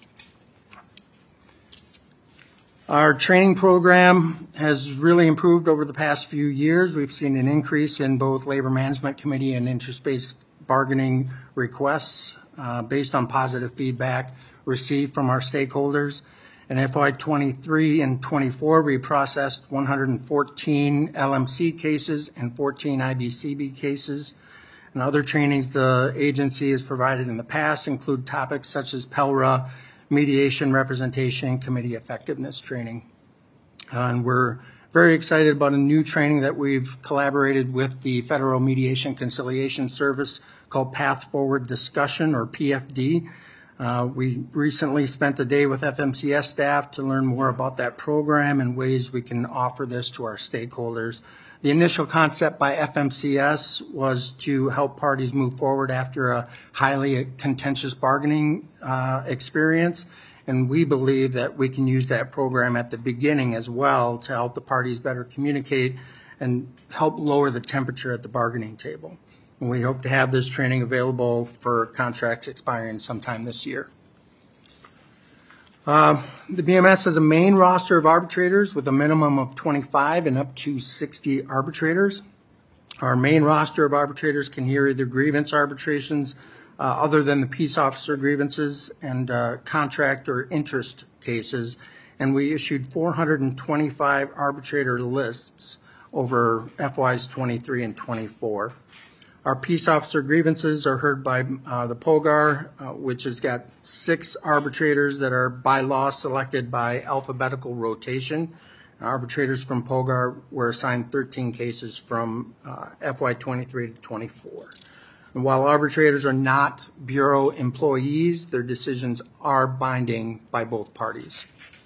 Our training program has really improved over the past few years. We've seen an increase in both Labor Management Committee and interest-based bargaining requests based on positive feedback received from our stakeholders. In FY 23 and 24, we processed 114 LMC cases and 14 IBCB cases. And other trainings the agency has provided in the past include topics such as PELRA, mediation, representation, committee effectiveness training. And we're very excited about a new training that we've collaborated with the Federal Mediation Conciliation Service called Path Forward Discussion, or PFD. We recently spent a day with FMCS staff to learn more about that program and ways we can offer this to our stakeholders. The initial concept by FMCS was to help parties move forward after a highly contentious bargaining experience, and we believe that we can use that program at the beginning as well to help the parties better communicate and help lower the temperature at the bargaining table. And we hope to have this training available for contracts expiring sometime this year. The BMS has a main roster of arbitrators with a minimum of 25 and up to 60 arbitrators. Our main roster of arbitrators can hear either grievance arbitrations other than the peace officer grievances and contract or interest cases. And we issued 425 arbitrator lists over FYs 23 and 24. Our peace officer grievances are heard by the POGAR, which has got 6 arbitrators that are by law selected by alphabetical rotation. Arbitrators from POGAR were assigned 13 cases from FY 23 to 24. And while arbitrators are not Bureau employees, their decisions are binding by both parties.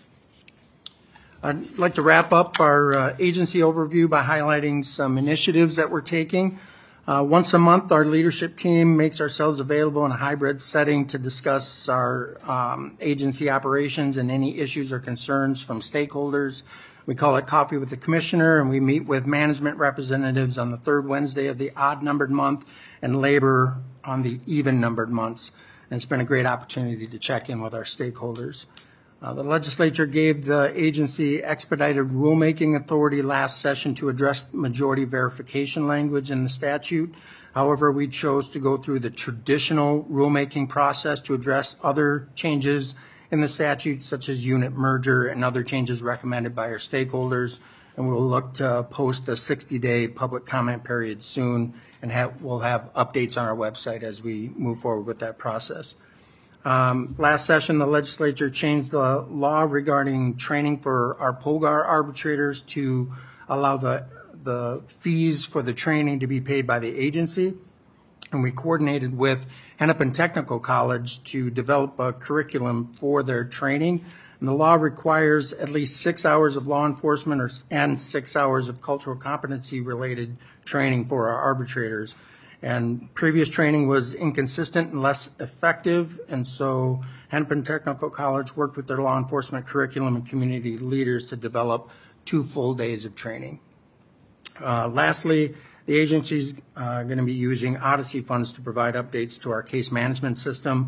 I'd like to wrap up our agency overview by highlighting some initiatives that we're taking. Once a month, our leadership team makes ourselves available in a hybrid setting to discuss our agency operations and any issues or concerns from stakeholders. We call it Coffee with the Commissioner, and we meet with management representatives on the 3rd Wednesday of the odd-numbered month and labor on the even-numbered months. And it's been a great opportunity to check in with our stakeholders. The legislature gave the agency expedited rulemaking authority last session to address majority verification language in the statute. However, we chose to go through the traditional rulemaking process to address other changes in the statute, such as unit merger and other changes recommended by our stakeholders. And we'll look to post a 60-day public comment period soon, and we'll have updates on our website as we move forward with that process. Last session, the legislature changed the law regarding training for our POGAR arbitrators to allow the fees for the training to be paid by the agency. And we coordinated with Hennepin Technical College to develop a curriculum for their training. And the law requires at least 6 hours of law enforcement and 6 hours of cultural competency related training for our arbitrators. And previous training was inconsistent and less effective, and so Hennepin Technical College worked with their law enforcement curriculum and community leaders to develop 2 full days of training. Lastly, the agency is going to be using Odyssey funds to provide updates to our case management system.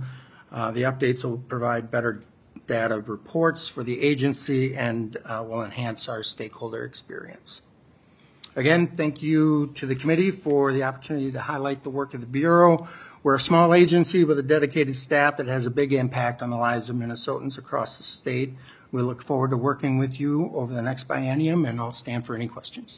The updates will provide better data reports for the agency and will enhance our stakeholder experience. Again, thank you to the committee for the opportunity to highlight the work of the Bureau. We're a small agency with a dedicated staff that has a big impact on the lives of Minnesotans across the state. We look forward to working with you over the next biennium, and I'll stand for any questions.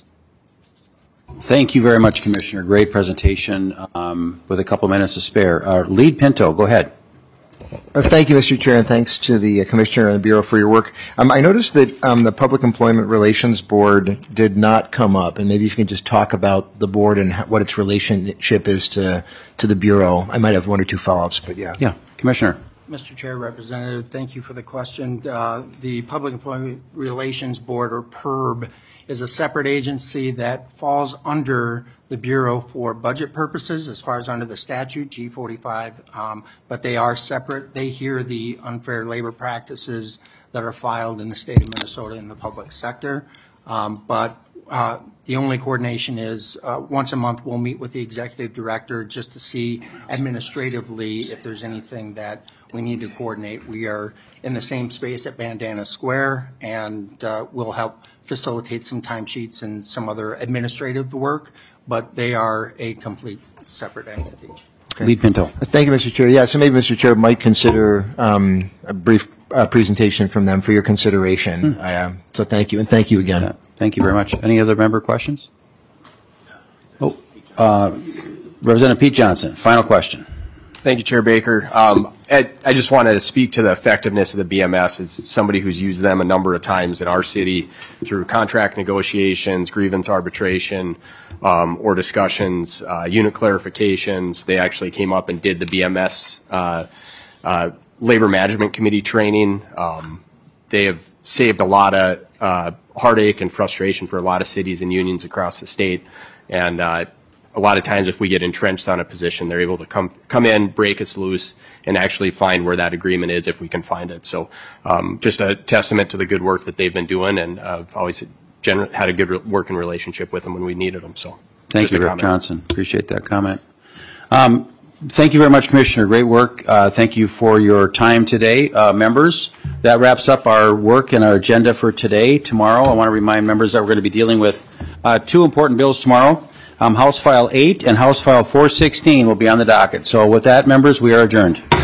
Thank you very much, Commissioner. Great presentation with a couple minutes to spare. Lead Pinto, go ahead. Thank you, Mr. Chair, and thanks to the Commissioner and the Bureau for your work. I noticed that the Public Employment Relations Board did not come up, and maybe if you can just talk about the board and what its relationship is to the Bureau. I might have one or two follow-ups, but yeah. Yeah, Commissioner. Mr. Chair, Representative, thank you for the question. The Public Employment Relations Board, or PERB, is a separate agency that falls under the Bureau for budget purposes as far as under the statute, G45, but they are separate. They hear the unfair labor practices that are filed in the state of Minnesota in the public sector, but the only coordination is once a month we'll meet with the executive director just to see administratively if there's anything that we need to coordinate. We are in the same space at Bandana Square, and we'll help facilitate some timesheets and some other administrative work, but they are a complete separate entity. Okay. Lead Pinto. Thank you, Mr. Chair. Yeah, so maybe Mr. Chair might consider a brief presentation from them for your consideration. So thank you, and thank you again. Thank you very much. Any other member questions? Oh, Representative Pete Johnson, final question. Thank you, Chair Baker. I just wanted to speak to the effectiveness of the BMS as somebody who's used them a number of times in our city through contract negotiations, grievance arbitration, or discussions, unit clarifications. They actually came up and did the BMS Labor Management Committee training. They have saved a lot of heartache and frustration for a lot of cities and unions across the state. And a lot of times if we get entrenched on a position, they're able to come in, break us loose, and actually find where that agreement is if we can find it. So just a testament to the good work that they've been doing, and I've always had a good working relationship with them when we needed them. So thank you, Rep. Johnson. Appreciate that comment. Thank you very much, Commissioner. Great work. Thank you for your time today. Members, that wraps up our work and our agenda for today. Tomorrow, I want to remind members that we're going to be dealing with two important bills tomorrow. House File 8 and House File 416 will be on the docket. So with that, members, we are adjourned.